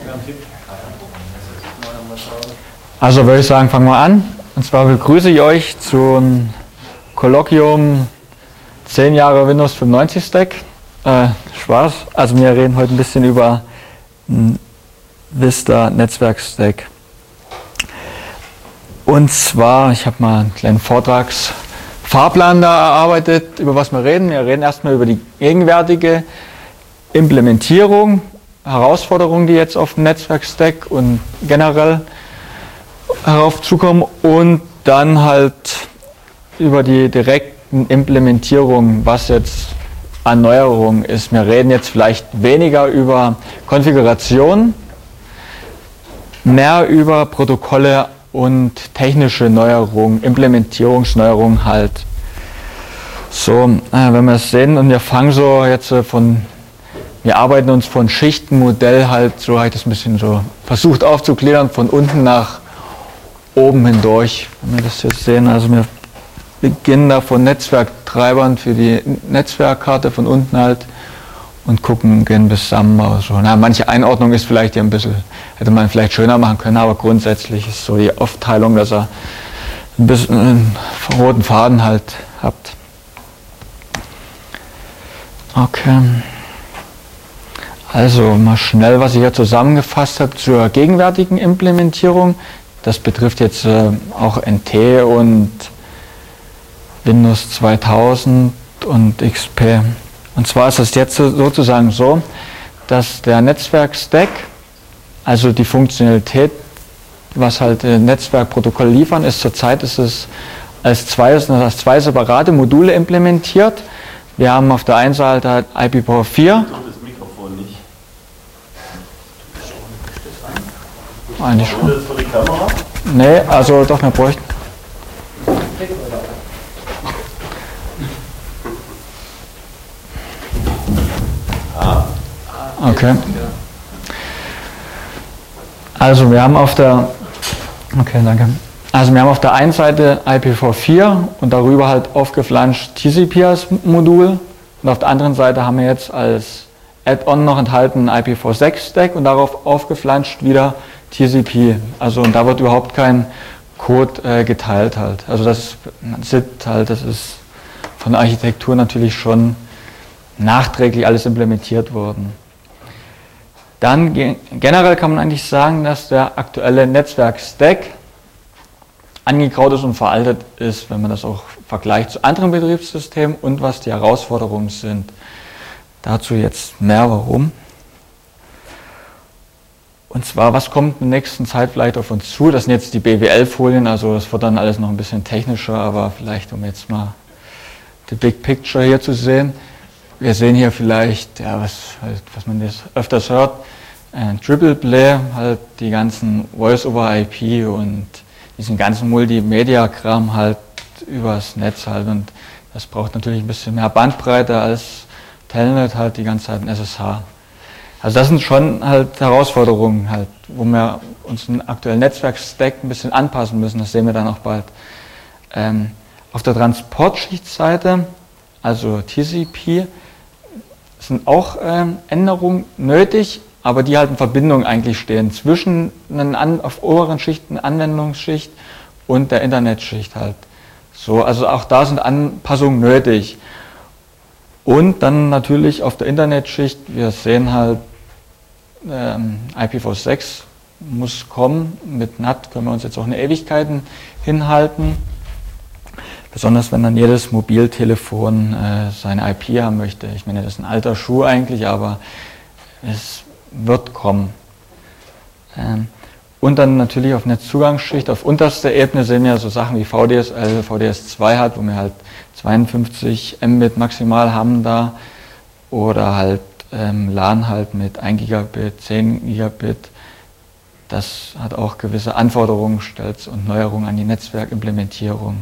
Also würde ich sagen, fangen wir an. Und zwar begrüße ich euch zum Kolloquium 10 Jahre Windows 95 Stack. Spaß. Also wir reden heute ein bisschen über Vista Netzwerk Stack. Und zwar, ich habe mal einen kleinen Vortragsfahrplan da erarbeitet, über was wir reden. Wir reden erstmal über die gegenwärtige Implementierung, Herausforderungen, die jetzt auf dem Netzwerk Stack und generell darauf zukommen, und dann halt über die direkten Implementierungen, was jetzt an Neuerungen ist. Wir reden jetzt vielleicht weniger über Konfiguration, mehr über Protokolle und technische Neuerungen, Implementierungsneuerungen halt. So, wenn wir es sehen, und wir fangen so jetzt wir arbeiten uns von Schichtenmodell halt, so habe ich das ein bisschen so versucht aufzugliedern, von unten nach oben hindurch. Wenn wir das jetzt sehen, also wir beginnen da von Netzwerktreibern für die Netzwerkkarte von unten halt und gehen bis Samba. So. Manche Einordnung ist vielleicht hier ein bisschen, hätte man vielleicht schöner machen können, aber grundsätzlich ist so die Aufteilung, dass ihr ein bisschen einen roten Faden halt habt. Okay. Also mal schnell, was ich hier zusammengefasst habe zur gegenwärtigen Implementierung. Das betrifft jetzt auch NT und Windows 2000 und XP. Und zwar ist es jetzt sozusagen so, dass der Netzwerk-Stack, also die Funktionalität, was halt Netzwerkprotokolle liefern, ist zurzeit als zwei separate Module implementiert. Wir haben auf der einen Seite IPv4. Eigentlich schon. Das für die Kamera? Nee, also doch, wir bräuchten. Okay. Also wir haben auf der einen Seite IPv4 und darüber halt aufgeflanscht TCP als Modul, und auf der anderen Seite haben wir jetzt als Add-on noch enthalten IPv6 Stack und darauf aufgeflanscht wieder TCP. Also und da wird überhaupt kein Code geteilt halt. Also das ist von der Architektur natürlich schon nachträglich alles implementiert worden. Dann generell kann man eigentlich sagen, dass der aktuelle Netzwerk-Stack angegraut ist und veraltet ist, wenn man das auch vergleicht zu anderen Betriebssystemen und was die Herausforderungen sind. Dazu jetzt mehr warum. Und zwar, was kommt in der nächsten Zeit vielleicht auf uns zu? Das sind jetzt die BWL-Folien, also das wird dann alles noch ein bisschen technischer, aber vielleicht, um jetzt mal die Big Picture hier zu sehen. Wir sehen hier vielleicht, ja, was man jetzt öfters hört, Triple Play, halt die ganzen Voice-over-IP und diesen ganzen Multimedia-Kram halt übers Netz halt, und das braucht natürlich ein bisschen mehr Bandbreite als Telnet halt die ganze Zeit in SSH. Also das sind schon halt Herausforderungen halt, wo wir uns den aktuellen Netzwerk-Stack ein bisschen anpassen müssen, das sehen wir dann auch bald. Auf der Transportschichtseite, also TCP, sind auch Änderungen nötig, aber die halt in Verbindung eigentlich stehen zwischen auf oberen Schichten Anwendungsschicht und der Internetschicht halt. So, also auch da sind Anpassungen nötig. Und dann natürlich auf der Internetschicht, wir sehen halt, IPv6 muss kommen, mit NAT können wir uns jetzt auch eine Ewigkeiten hinhalten. Besonders wenn dann jedes Mobiltelefon seine IP haben möchte. Ich meine, das ist ein alter Schuh eigentlich, aber es wird kommen. Und dann natürlich auf Netzzugangsschicht, auf unterster Ebene sehen wir so Sachen wie VDSL, VDS2 hat, wo wir halt 52 Mbit maximal haben da, oder halt LAN halt mit 1 Gigabit, 10 Gigabit. Das hat auch gewisse Anforderungen gestellt und Neuerungen an die Netzwerkimplementierung.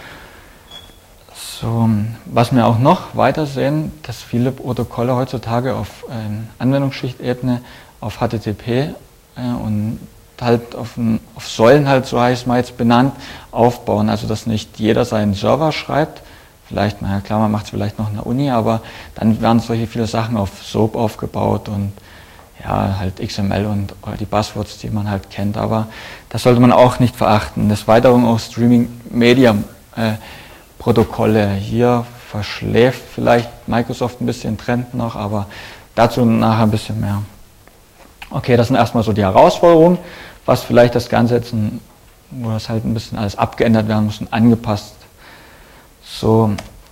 So, was wir auch noch weiter sehen, dass viele Protokolle heutzutage auf Anwendungsschichtebene auf HTTP und halt auf Säulen halt, so heißt es mal jetzt benannt, aufbauen. Also dass nicht jeder seinen Server schreibt, vielleicht, na klar, man macht es vielleicht noch in der Uni, aber dann werden solche viele Sachen auf SOAP aufgebaut und ja, halt XML und die Buzzwords, die man halt kennt, aber das sollte man auch nicht verachten. Des Weiteren auch Streaming-Media-Protokolle. Hier verschläft vielleicht Microsoft ein bisschen Trend noch, aber dazu nachher ein bisschen mehr. Okay, das sind erstmal so die Herausforderungen, was vielleicht das Ganze jetzt, wo das halt ein bisschen alles abgeändert werden muss und angepasst. So,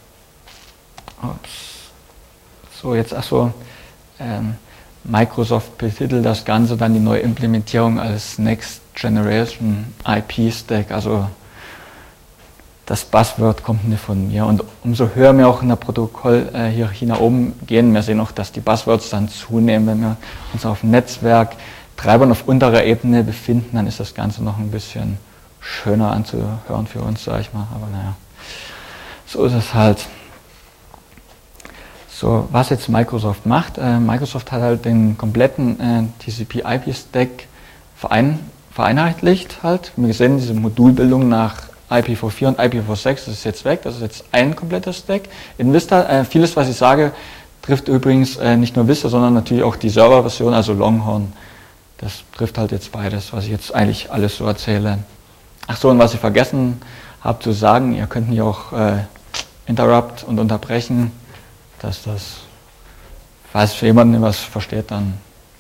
jetzt Microsoft betitelt das Ganze dann die neue Implementierung als Next Generation IP Stack, also das Buzzword kommt nicht von mir und umso höher wir auch in der Protokollhierarchie nach oben gehen, wir sehen auch, dass die Buzzwords dann zunehmen, wenn wir uns auf Netzwerktreibern auf unterer Ebene befinden, dann ist das Ganze noch ein bisschen schöner anzuhören für uns, sage ich mal, aber naja, so ist es halt. So, was jetzt Microsoft macht, Microsoft hat halt den kompletten TCP/IP-Stack vereinheitlicht halt. Wir sehen diese Modulbildung nach IPv4 und IPv6, das ist jetzt weg, das ist jetzt ein kompletter Stack. In Vista, vieles was ich sage, trifft übrigens nicht nur Vista, sondern natürlich auch die Serverversion, also Longhorn. Das trifft halt jetzt beides, was ich jetzt eigentlich alles so erzähle. Ach so, und was ich vergessen habe zu sagen, ihr könnt hier auch interrupt und unterbrechen, dass das, falls für jemanden was versteht, dann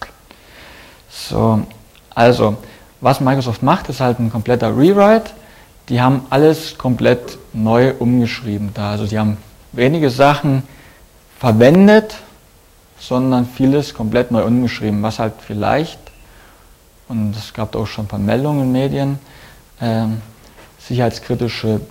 so. Also, was Microsoft macht, ist halt ein kompletter Rewrite. Die haben alles komplett neu umgeschrieben da. Also die haben wenige Sachen verwendet, sondern vieles komplett neu umgeschrieben, was halt vielleicht, und es gab auch schon ein paar Meldungen in Medien, sicherheitskritische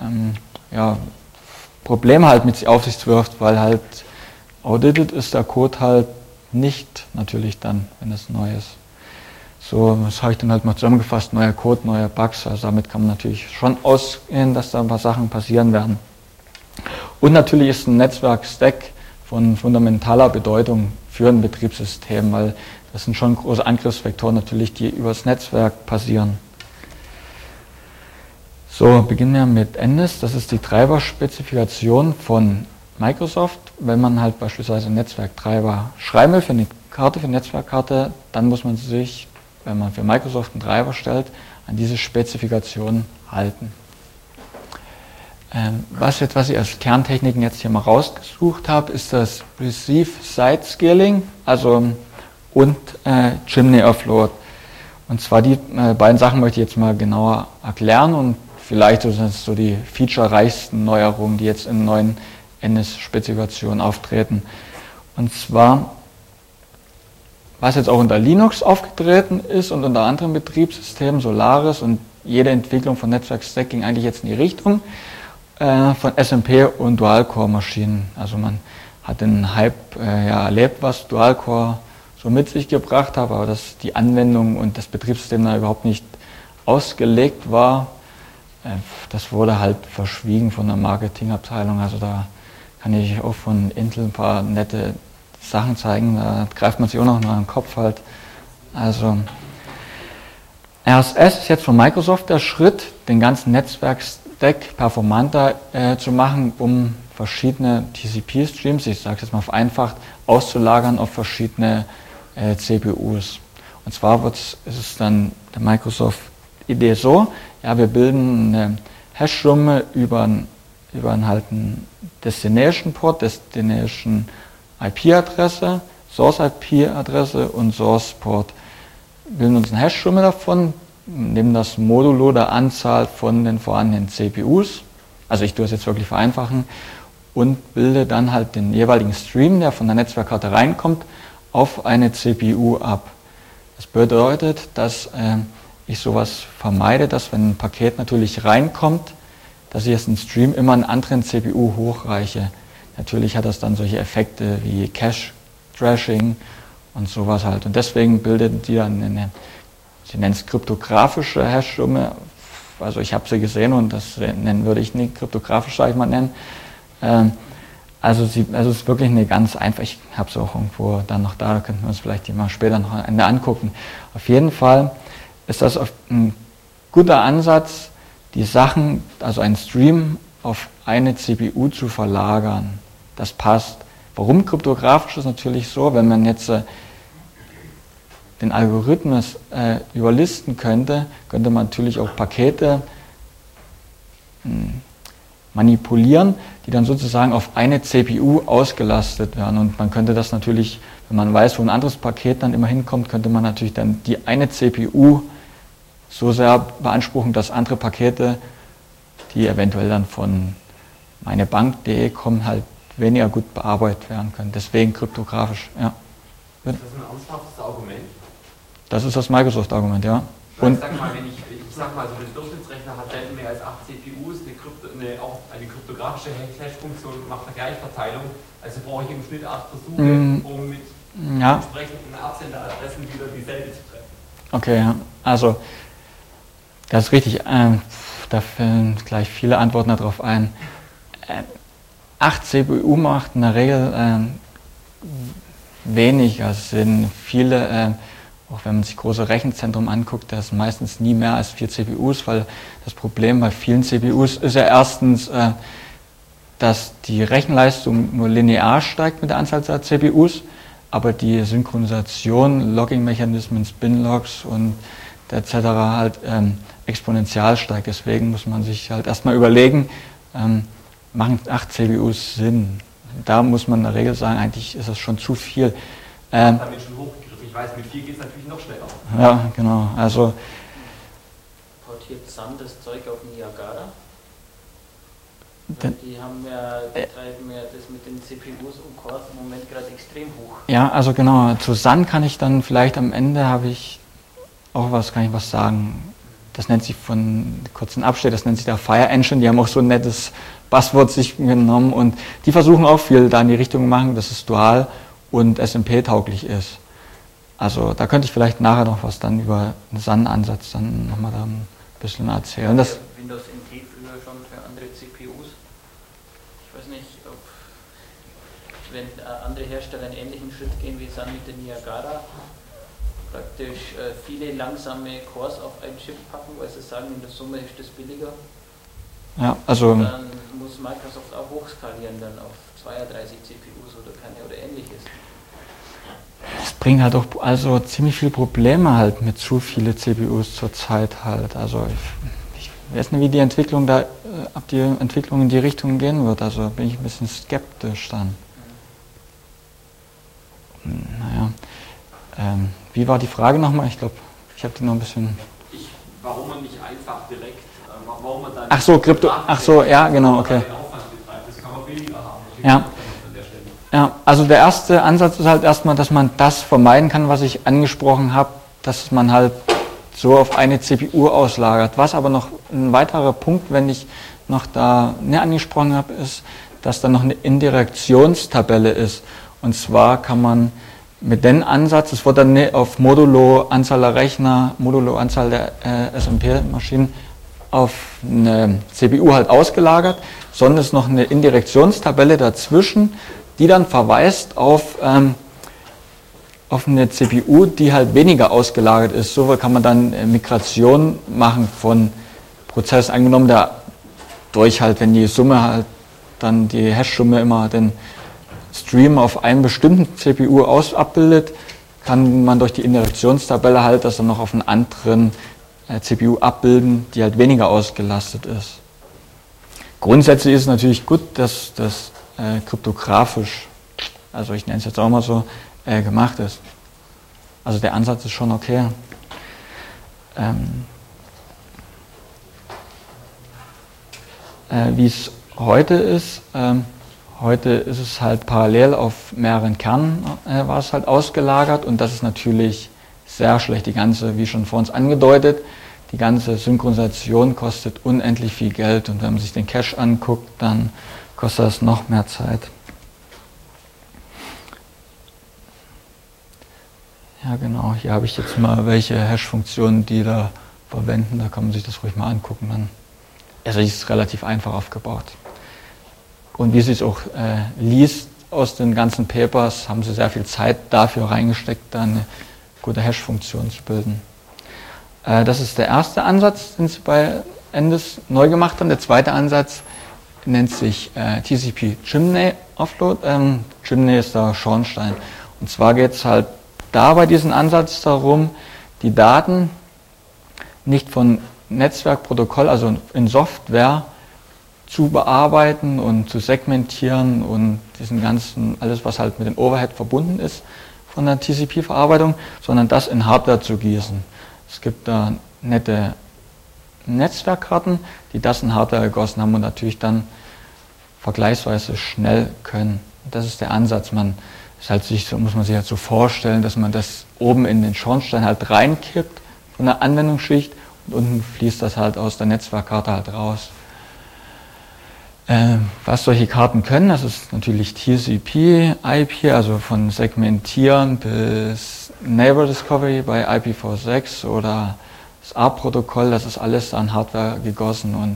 Probleme halt mit sich auf sich wirft, weil halt audited ist der Code halt nicht natürlich dann, wenn es neu ist. So, das habe ich dann halt mal zusammengefasst, neuer Code, neue Bugs, also damit kann man natürlich schon ausgehen, dass da ein paar Sachen passieren werden. Und natürlich ist ein Netzwerk-Stack von fundamentaler Bedeutung für ein Betriebssystem, weil das sind schon große Angriffsvektoren natürlich, die über das Netzwerk passieren. So, beginnen wir mit NNIS, das ist die Treiberspezifikation von Microsoft. Wenn man halt beispielsweise einen Netzwerktreiber schreiben will für eine Karte, für eine Netzwerkkarte, dann muss man sich, wenn man für Microsoft einen Treiber stellt, an diese Spezifikation halten. Was ich als Kerntechniken jetzt hier mal rausgesucht habe, ist das Receive-Side-Scaling, also und Chimney Offload. Und zwar die beiden Sachen möchte ich jetzt mal genauer erklären und vielleicht sind es so die featurereichsten Neuerungen, die jetzt in neuen NNIS-Spezifikationen auftreten. Und zwar, was jetzt auch unter Linux aufgetreten ist und unter anderen Betriebssystemen, Solaris und jede Entwicklung von Netzwerk-Stack ging eigentlich jetzt in die Richtung von SMP und Dual-Core-Maschinen. Also man hat den Hype erlebt, was Dual-Core so mit sich gebracht hat, aber dass die Anwendung und das Betriebssystem da überhaupt nicht ausgelegt war, das wurde halt verschwiegen von der Marketingabteilung. Also da kann ich auch von Intel ein paar nette Sachen zeigen, da greift man sich auch noch mal den Kopf halt. Also RSS ist jetzt von Microsoft der Schritt, den ganzen Netzwerk-Stack performanter zu machen, um verschiedene TCP-Streams, ich sage es jetzt mal vereinfacht, auszulagern auf verschiedene CPUs. Und zwar ist es dann der Microsoft-Idee so, ja, wir bilden eine Hash-Summe über einen Destination-Port, Destination IP-Adresse, Source-IP-Adresse und Source-Port. Wir bilden uns eine Hash-Summe davon, nehmen das Modulo der Anzahl von den vorhandenen CPUs, also ich tue es jetzt wirklich vereinfachen, und bilde dann halt den jeweiligen Stream, der von der Netzwerkkarte reinkommt, auf eine CPU ab. Das bedeutet, dass ich sowas vermeide, dass wenn ein Paket natürlich reinkommt, dass ich jetzt einen Stream immer einen anderen CPU hochreiche. Natürlich hat das dann solche Effekte wie Cache-Trashing und sowas halt. Und deswegen bildet die dann sie nennen es kryptografische Hash-Summe. Also ich habe sie gesehen und das würde ich nicht kryptografisch, sage ich mal, nennen. Also es ist wirklich eine ganz einfach, ich habe es auch irgendwo dann noch da könnten wir uns vielleicht die mal später noch am Ende angucken. Auf jeden Fall ist das ein guter Ansatz, die Sachen, also einen Stream auf eine CPU zu verlagern. Das passt. Warum kryptografisch ist natürlich so, wenn man jetzt den Algorithmus überlisten könnte, könnte man natürlich auch Pakete manipulieren, die dann sozusagen auf eine CPU ausgelastet werden. Und man könnte das natürlich, wenn man weiß, wo ein anderes Paket dann immer hinkommt, könnte man natürlich dann die eine CPU so sehr beanspruchen, dass andere Pakete, die eventuell dann von meinebank.de kommen, halt weniger gut bearbeitet werden können. Deswegen kryptografisch, ja. Ist das ein ernsthaftes Argument? Das ist das Microsoft-Argument, ja. Und ich sag mal, so ein Durchschnittsrechner hat selten mehr als 8 CPUs, auch eine kryptografische Hash-Funktion macht eine Gleichverteilung. Also brauche ich im Schnitt 8 Versuche, um mit entsprechenden Absenderadressen wieder dieselbe zu treffen. Okay, ja. Also, das ist richtig. Da fallen gleich viele Antworten darauf ein. 8 CPU macht in der Regel weniger Sinn. Viele, auch wenn man sich große Rechenzentren anguckt, das sind meistens nie mehr als 4 CPUs, weil das Problem bei vielen CPUs ist ja erstens, dass die Rechenleistung nur linear steigt mit der Anzahl der CPUs, aber die Synchronisation, Logging-Mechanismen, Spin-Logs und etc. halt exponentiell steigt. Deswegen muss man sich halt erstmal überlegen, machen 8 CPUs Sinn? Da muss man in der Regel sagen, eigentlich ist das schon zu viel. Damit schon hochgegriffen. Ich weiß, mit 4 geht es natürlich noch schneller. Ja, genau. Also portiert Sun das Zeug auf Niagara? Die treiben ja das mit den CPUs und Cores im Moment gerade extrem hoch. Ja, also genau. Zu Sun kann ich dann vielleicht am Ende kann ich was sagen. Das nennt sich von kurzen Abschnitt, das nennt sich der Fire Engine. Die haben auch so ein nettes Buzzword sich genommen und die versuchen auch viel da in die Richtung zu machen, dass es dual und SMP-tauglich ist. Also da könnte ich vielleicht nachher noch was dann über einen Sun-Ansatz dann nochmal da ein bisschen erzählen. Das Windows NT früher schon für andere CPUs. Ich weiß nicht, ob wenn andere Hersteller einen ähnlichen Schritt gehen wie Sun mit der Niagara, praktisch viele langsame Cores auf einen Chip packen, weil sie sagen, in der Summe ist das billiger. Ja, also dann muss Microsoft auch hochskalieren dann auf 32 CPUs oder ähnliches. Es bringt halt auch also ziemlich viele Probleme halt mit zu viele CPUs zurzeit halt. Also ich weiß nicht, wie die Entwicklung ob die Entwicklung in die Richtung gehen wird. Also bin ich ein bisschen skeptisch dann. Naja. Wie war die Frage nochmal? Ich glaube, ich habe die noch ein bisschen... Warum man nicht einfach direkt, warum man dann... Ach so, Krypto, ach so, ja, genau, okay. Das kann man billiger haben. Ja. Ja, also der erste Ansatz ist halt erstmal, dass man das vermeiden kann, was ich angesprochen habe, dass man halt so auf eine CPU auslagert. Was aber noch ein weiterer Punkt, wenn ich noch da angesprochen habe, ist, dass da noch eine Indirektionstabelle ist. Und zwar kann man mit dem Ansatz, es wird dann nicht auf Modulo Anzahl der Rechner, Modulo Anzahl der SMP-Maschinen auf eine CPU halt ausgelagert, sondern es ist noch eine Indirektionstabelle dazwischen, die dann verweist auf eine CPU, die halt weniger ausgelagert ist. So kann man dann Migration machen von Prozessen, angenommen dadurch halt, wenn die Summe halt dann die Hash-Summe immer den Stream auf einen bestimmten CPU abbildet, kann man durch die Indirektionstabelle halt das dann noch auf einen anderen CPU abbilden, die halt weniger ausgelastet ist. Grundsätzlich ist es natürlich gut, dass das kryptografisch, also ich nenne es jetzt auch mal so, gemacht ist. Also der Ansatz ist schon okay. Wie es heute ist es halt parallel auf mehreren Kernen war es halt ausgelagert und das ist natürlich sehr schlecht. Die ganze, wie schon vor uns angedeutet, die ganze Synchronisation kostet unendlich viel Geld und wenn man sich den Cache anguckt, dann kostet das noch mehr Zeit. Ja genau, hier habe ich jetzt mal welche Hash-Funktionen, die da verwenden, da kann man sich das ruhig mal angucken. Dann. Also es ist relativ einfach aufgebaut. Und wie sie es auch liest aus den ganzen Papers, haben sie sehr viel Zeit dafür reingesteckt, da eine gute Hash-Funktion zu bilden. Das ist der erste Ansatz, den sie bei Endes neu gemacht haben. Der zweite Ansatz nennt sich TCP Chimney Offload. Chimney ist der Schornstein. Und zwar geht es halt da bei diesem Ansatz darum, die Daten nicht von Netzwerkprotokoll, also in Software, zu bearbeiten und zu segmentieren und diesen ganzen, alles was halt mit dem Overhead verbunden ist von der TCP-Verarbeitung, sondern das in Hardware zu gießen. Es gibt da nette Netzwerkkarten, die das in Hardware gegossen haben und natürlich dann vergleichsweise schnell können. Das ist der Ansatz. Man ist halt sich, so muss man sich halt so vorstellen, dass man das oben in den Schornstein halt reinkippt von der Anwendungsschicht und unten fließt das halt aus der Netzwerkkarte halt raus. Was solche Karten können, das ist natürlich TCP, IP, also von Segmentieren bis Neighbor Discovery bei IPv6 oder das A-Protokoll, das ist alles an Hardware gegossen und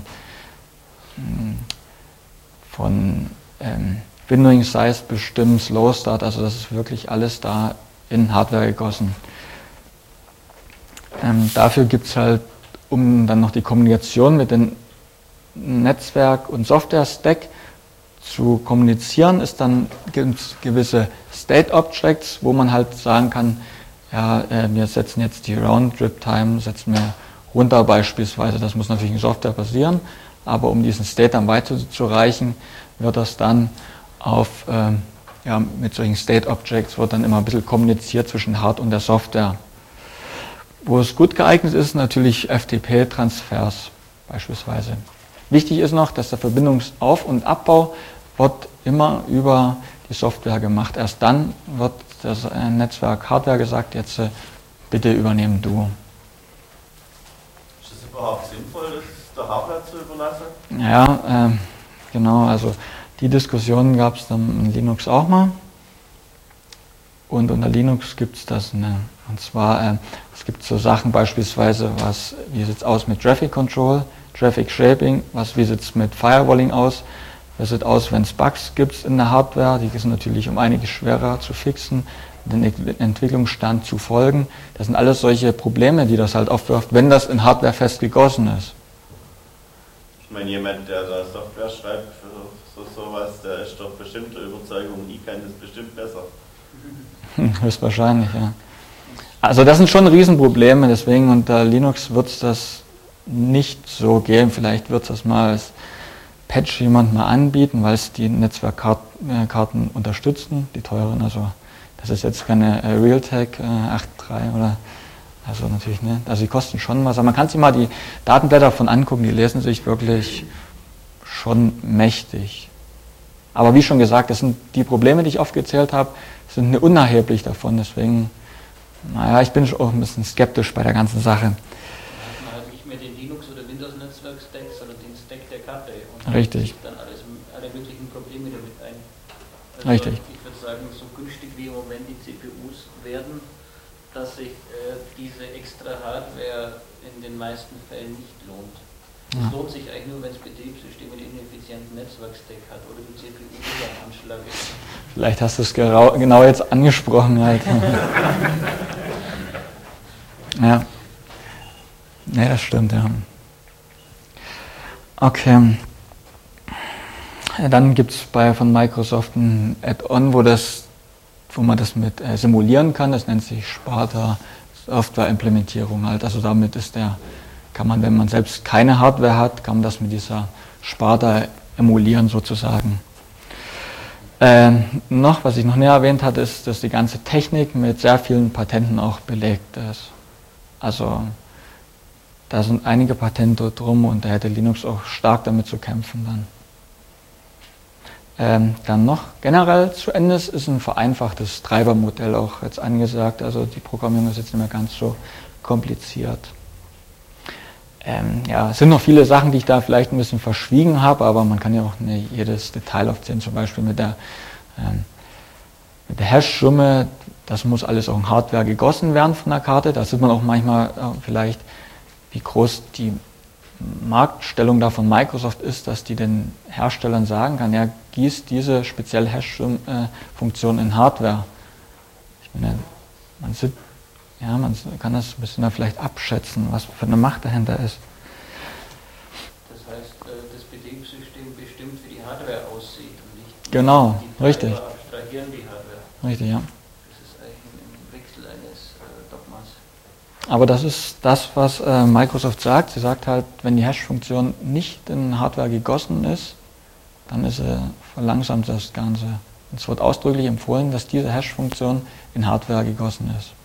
von Windowing Size bestimmt, Slow Start, also das ist wirklich alles da in Hardware gegossen. Dafür gibt es halt, um dann noch die Kommunikation mit den Netzwerk- und Software-Stack zu kommunizieren, ist dann gibt's gewisse State-Objects, wo man halt sagen kann, ja, wir setzen jetzt die Round-Trip-Time, setzen wir runter beispielsweise, das muss natürlich in Software passieren, aber um diesen State dann weiterzureichen, wird das dann auf, ja, mit solchen State-Objects wird dann immer ein bisschen kommuniziert zwischen Hard- und der Software. Wo es gut geeignet ist, natürlich FTP-Transfers beispielsweise. Wichtig ist noch, dass der Verbindungsauf- und Abbau wird immer über die Software gemacht. Erst dann wird das Netzwerk Hardware gesagt, jetzt bitte übernehmen du. Ist es überhaupt sinnvoll, das der Hardware zu überlassen? Ja, genau, also die Diskussion gab es dann in Linux auch mal. Und unter Linux gibt es das, und zwar, es gibt so Sachen beispielsweise, wie sieht es aus mit Traffic Control, Traffic Shaping, wie sieht es mit Firewalling aus, wie sieht es aus, wenn es Bugs gibt in der Hardware, die sind natürlich um einiges schwerer zu fixen, den Entwicklungsstand zu folgen. Das sind alles solche Probleme, die das halt aufwirft, wenn das in Hardware fest gegossen ist. Ich meine, jemand, der da Software schreibt für sowas, der ist doch bestimmt der Überzeugung, ich kann das bestimmt besser. Höchstwahrscheinlich, ja. Also das sind schon Riesenprobleme, deswegen unter Linux wird es das nicht so geben. Vielleicht wird es das mal als Patch jemand mal anbieten, weil es die Netzwerkkarten unterstützen, die teuren. Also das ist jetzt keine Realtek 8.3 oder, also natürlich, ne, also die kosten schon was. Aber man kann sich mal die Datenblätter davon angucken, die lesen sich wirklich schon mächtig. Aber wie schon gesagt, das sind die Probleme, die ich aufgezählt habe, sind nicht unerheblich davon. Deswegen, naja, ich bin auch ein bisschen skeptisch bei der ganzen Sache. Man hat nicht mehr den Linux- oder Windows-Netzwerk-Stack, sondern den Stack der Karte. Und richtig. Dann alle möglichen Probleme damit ein. Also richtig. Ich würde sagen, so günstig wie im Moment die CPUs werden, dass sich diese extra Hardware in den meisten Fällen nicht lohnt. Es lohnt sich eigentlich nur, wenn das Betriebssystem einen ineffizienten Netzwerkstack hat oder die CPU über Anschlag ist. Vielleicht hast du es genau jetzt angesprochen halt. Ja. Ja, das stimmt, ja. Okay. Ja, dann gibt es von Microsoft ein Add-on, wo man das mit simulieren kann. Das nennt sich Sparta Software-Implementierung halt. Also damit kann man, wenn man selbst keine Hardware hat, kann man das mit dieser Sparta emulieren sozusagen. Was ich noch näher erwähnt hatte, ist, dass die ganze Technik mit sehr vielen Patenten auch belegt ist. Also da sind einige Patente drum und da hätte Linux auch stark damit zu kämpfen dann. Dann noch generell zu Ende ist ein vereinfachtes Treibermodell auch jetzt angesagt. Also die Programmierung ist jetzt nicht mehr ganz so kompliziert. Ja, es sind noch viele Sachen, die ich da vielleicht ein bisschen verschwiegen habe, aber man kann ja auch nicht jedes Detail aufzählen, zum Beispiel mit der Hash-Summe, das muss alles auch in Hardware gegossen werden von der Karte. Da sieht man auch manchmal vielleicht, wie groß die Marktstellung da von Microsoft ist, dass die den Herstellern sagen kann, ja, gießt diese spezielle Hash-Funktion in Hardware. Ich meine, man kann das ein bisschen da vielleicht abschätzen, was für eine Macht dahinter ist. Das heißt, das Betriebssystem bestimmt, wie die Hardware aussieht und nicht genau, die richtig. Abstrahieren die Hardware. Richtig, ja. Das ist eigentlich ein Wechsel Aber das ist das, was Microsoft sagt. Sie sagt halt, wenn die Hash-Funktion nicht in Hardware gegossen ist, dann verlangsamt das Ganze. Und es wird ausdrücklich empfohlen, dass diese Hash-Funktion in Hardware gegossen ist.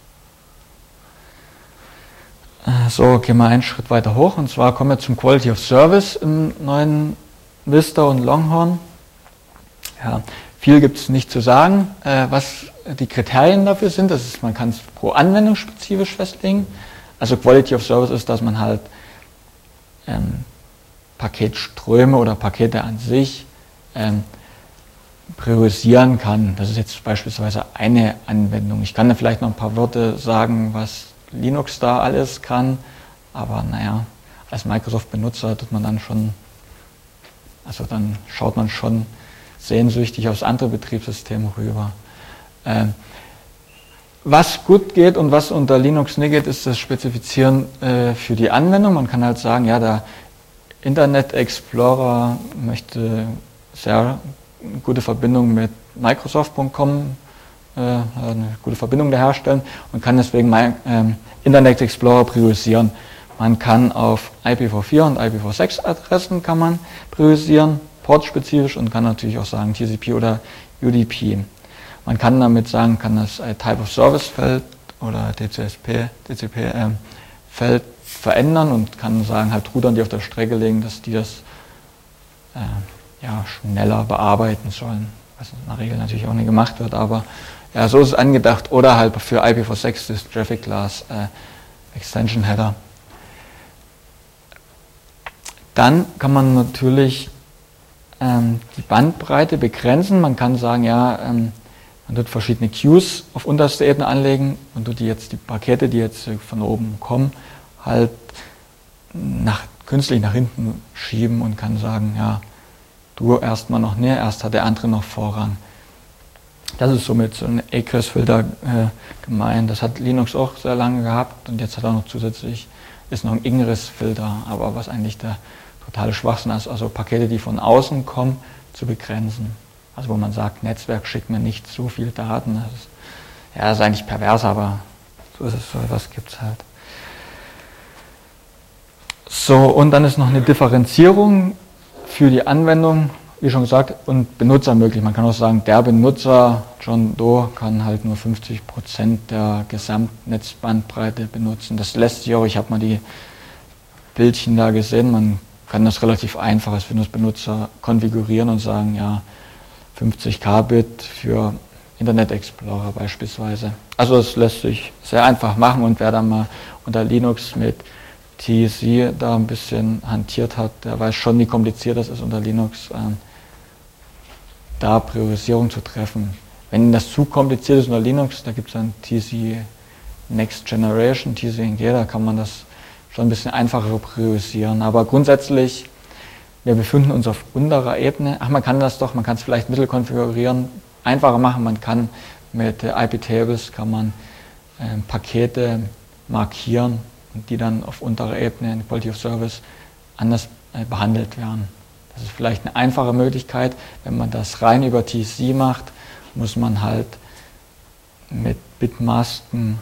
So, gehen wir einen Schritt weiter hoch, und zwar kommen wir zum Quality of Service im neuen Vista und Longhorn. Ja, viel gibt es nicht zu sagen, was die Kriterien dafür sind. Das ist, man kann es pro Anwendung spezifisch festlegen. Also Quality of Service ist, dass man halt Paketströme oder Pakete an sich priorisieren kann. Das ist jetzt beispielsweise eine Anwendung. Ich kann da vielleicht noch ein paar Wörter sagen, was Linux da alles kann, aber naja, als Microsoft-Benutzer tut man dann schon, also dann schaut man schon sehnsüchtig aufs andere Betriebssystem rüber. Was gut geht und was unter Linux nicht geht, ist das Spezifizieren für die Anwendung. Man kann halt sagen, ja, der Internet Explorer möchte sehr gute Verbindung mit Microsoft.com, eine gute Verbindung da herstellen und kann deswegen Internet Explorer priorisieren. Man kann auf IPv4 und IPv6 Adressen kann man priorisieren, portspezifisch, und kann natürlich auch sagen TCP oder UDP. Man kann damit sagen, kann das Type of Service Feld oder DCP Feld verändern und kann sagen, halt Routern, die auf der Strecke liegen, dass die das schneller bearbeiten sollen, was in der Regel natürlich auch nicht gemacht wird, aber ja, so ist es angedacht. Oder halt für IPv6 das Traffic Class Extension Header. Dann kann man natürlich die Bandbreite begrenzen. Man kann sagen, ja, man tut verschiedene Queues auf unterster Ebene anlegen und tut die Pakete, die jetzt von oben kommen, halt künstlich nach hinten schieben und kann sagen, ja, du erstmal noch näher, erst hat der andere noch Vorrang. Das ist somit so ein Egress-Filter gemeint. Das hat Linux auch sehr lange gehabt und jetzt hat er noch zusätzlich, ist noch ein Ingress-Filter, aber was eigentlich der totale Schwachsinn ist, also Pakete, die von außen kommen, zu begrenzen. Also wo man sagt, Netzwerk schickt mir nicht so viel Daten. Das ist eigentlich pervers, aber so ist es, so etwas gibt es halt. So, und dann ist noch eine Differenzierung für die Anwendung, wie schon gesagt, und Benutzer möglich. Man kann auch sagen, der Benutzer, John Doe, kann halt nur 50% der Gesamtnetzbandbreite benutzen. Das lässt sich auch, ich habe mal die Bildchen da gesehen, man kann das relativ einfach als Windows-Benutzer konfigurieren und sagen, ja, 50 Kbit für Internet Explorer beispielsweise. Also das lässt sich sehr einfach machen, und wer dann mal unter Linux mit TC da ein bisschen hantiert hat, der weiß schon, wie kompliziert das ist, unter Linux da Priorisierung zu treffen. Wenn das zu kompliziert ist unter Linux, da gibt es dann TC Next Generation, TCNG, da kann man das schon ein bisschen einfacher priorisieren. Aber grundsätzlich, wir befinden uns auf unterer Ebene. Man kann es vielleicht mittel konfigurieren, einfacher machen. Man kann mit IP-Tables Pakete markieren und die dann auf unterer Ebene in Quality of Service anders behandelt werden. Das ist vielleicht eine einfache Möglichkeit. Wenn man das rein über TC macht, muss man halt mit Bitmasken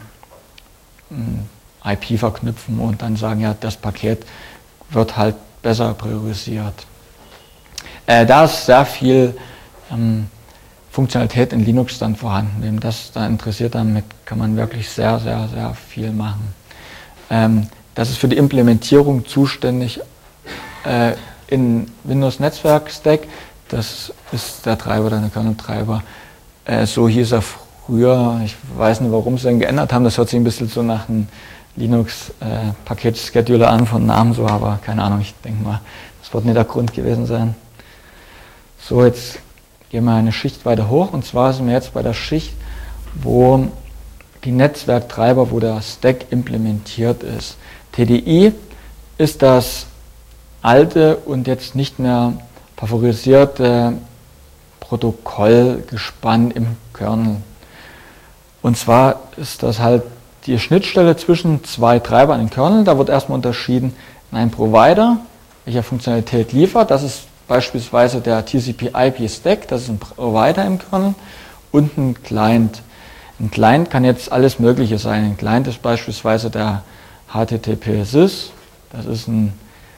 IP verknüpfen und dann sagen, ja, das Paket wird halt besser priorisiert. Da ist sehr viel Funktionalität in Linux dann vorhanden. Wem das da interessiert, damit kann man wirklich sehr, sehr, sehr viel machen. Das ist für die Implementierung zuständig in Windows Netzwerk Stack. Das ist der Treiber, der Kernel-Treiber. So hieß er früher. Ich weiß nicht, warum sie ihn geändert haben. Das hört sich ein bisschen so nach einem Linux-Paket-Scheduler an von Namen so, aber keine Ahnung, ich denke mal, das wird nicht der Grund gewesen sein. So, jetzt gehen wir eine Schicht weiter hoch, und zwar sind wir jetzt bei der Schicht, wo die Netzwerktreiber, wo der Stack implementiert ist. TDI ist das alte und jetzt nicht mehr favorisierte Protokollgespann im Kernel. Und zwar ist das halt die Schnittstelle zwischen zwei Treibern im Kernel. Da wird erstmal unterschieden in einen Provider, welcher Funktionalität liefert. Das ist beispielsweise der TCP/IP Stack, das ist ein Provider im Kernel, und ein Client. Ein Client kann jetzt alles Mögliche sein. Ein Client ist beispielsweise der HTTP-SYS. Das ist ein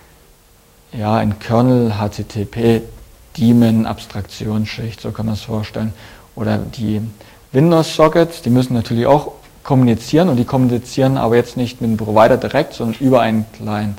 Kernel HTTP-Daemon-Abstraktionsschicht, so kann man es vorstellen. Oder die Windows-Sockets, die müssen natürlich auch kommunizieren und die kommunizieren aber jetzt nicht mit dem Provider direkt, sondern über einen Client.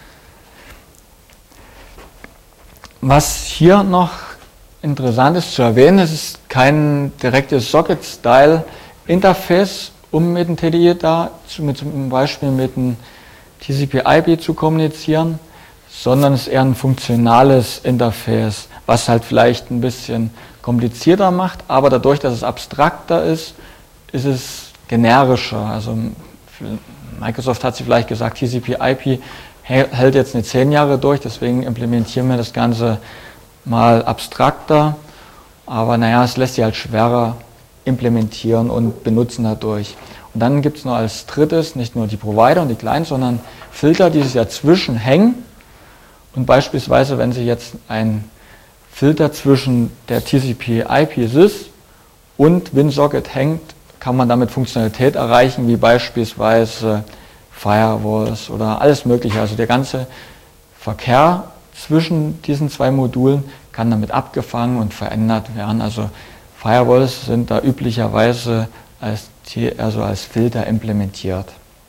Was hier noch interessant ist zu erwähnen, es ist kein direktes Socket-Style-Interface, um mit dem TDI zum Beispiel mit dem TCP/IP zu kommunizieren, sondern es ist eher ein funktionales Interface, was halt vielleicht ein bisschen komplizierter macht, aber dadurch, dass es abstrakter ist, ist es generischer. Also Microsoft hat sich vielleicht gesagt, TCP/IP hält jetzt nicht 10 Jahre durch, deswegen implementieren wir das Ganze mal abstrakter, aber naja, es lässt sich halt schwerer implementieren und benutzen dadurch. Und dann gibt es noch als drittes nicht nur die Provider und die Clients, sondern Filter, die sich dazwischen hängen. Und beispielsweise, wenn Sie jetzt ein Filter zwischen der TCP/IP-SYS und WinSocket hängt, kann man damit Funktionalität erreichen, wie beispielsweise Firewalls oder alles Mögliche. Also der ganze Verkehr zwischen diesen zwei Modulen kann damit abgefangen und verändert werden. Also Firewalls sind da üblicherweise als Filter implementiert.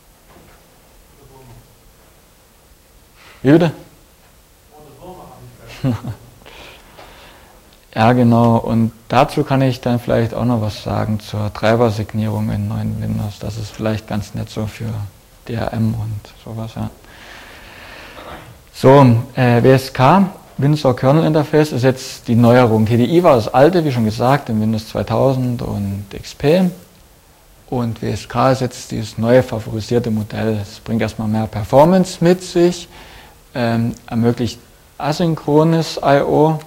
Wie bitte? Ja, genau. Und dazu kann ich dann vielleicht auch noch was sagen zur Treibersignierung in neuen Windows. Das ist vielleicht ganz nett so für DRM und sowas. Ja. So, WSK, Windows Kernel Interface, ist jetzt die Neuerung. TDI war das alte, wie schon gesagt, in Windows 2000 und XP. Und WSK ist jetzt dieses neue favorisierte Modell. Es bringt erstmal mehr Performance mit sich, ermöglicht asynchrones I/O,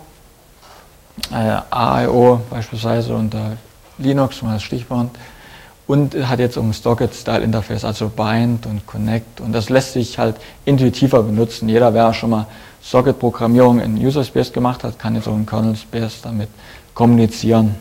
AIO beispielsweise unter Linux, mal als Stichwort, und hat jetzt um Socket-Style-Interface, also Bind und Connect, und das lässt sich halt intuitiver benutzen. Jeder, wer schon mal Socket-Programmierung in User-Space gemacht hat, kann jetzt auch im Kernel-Space damit kommunizieren.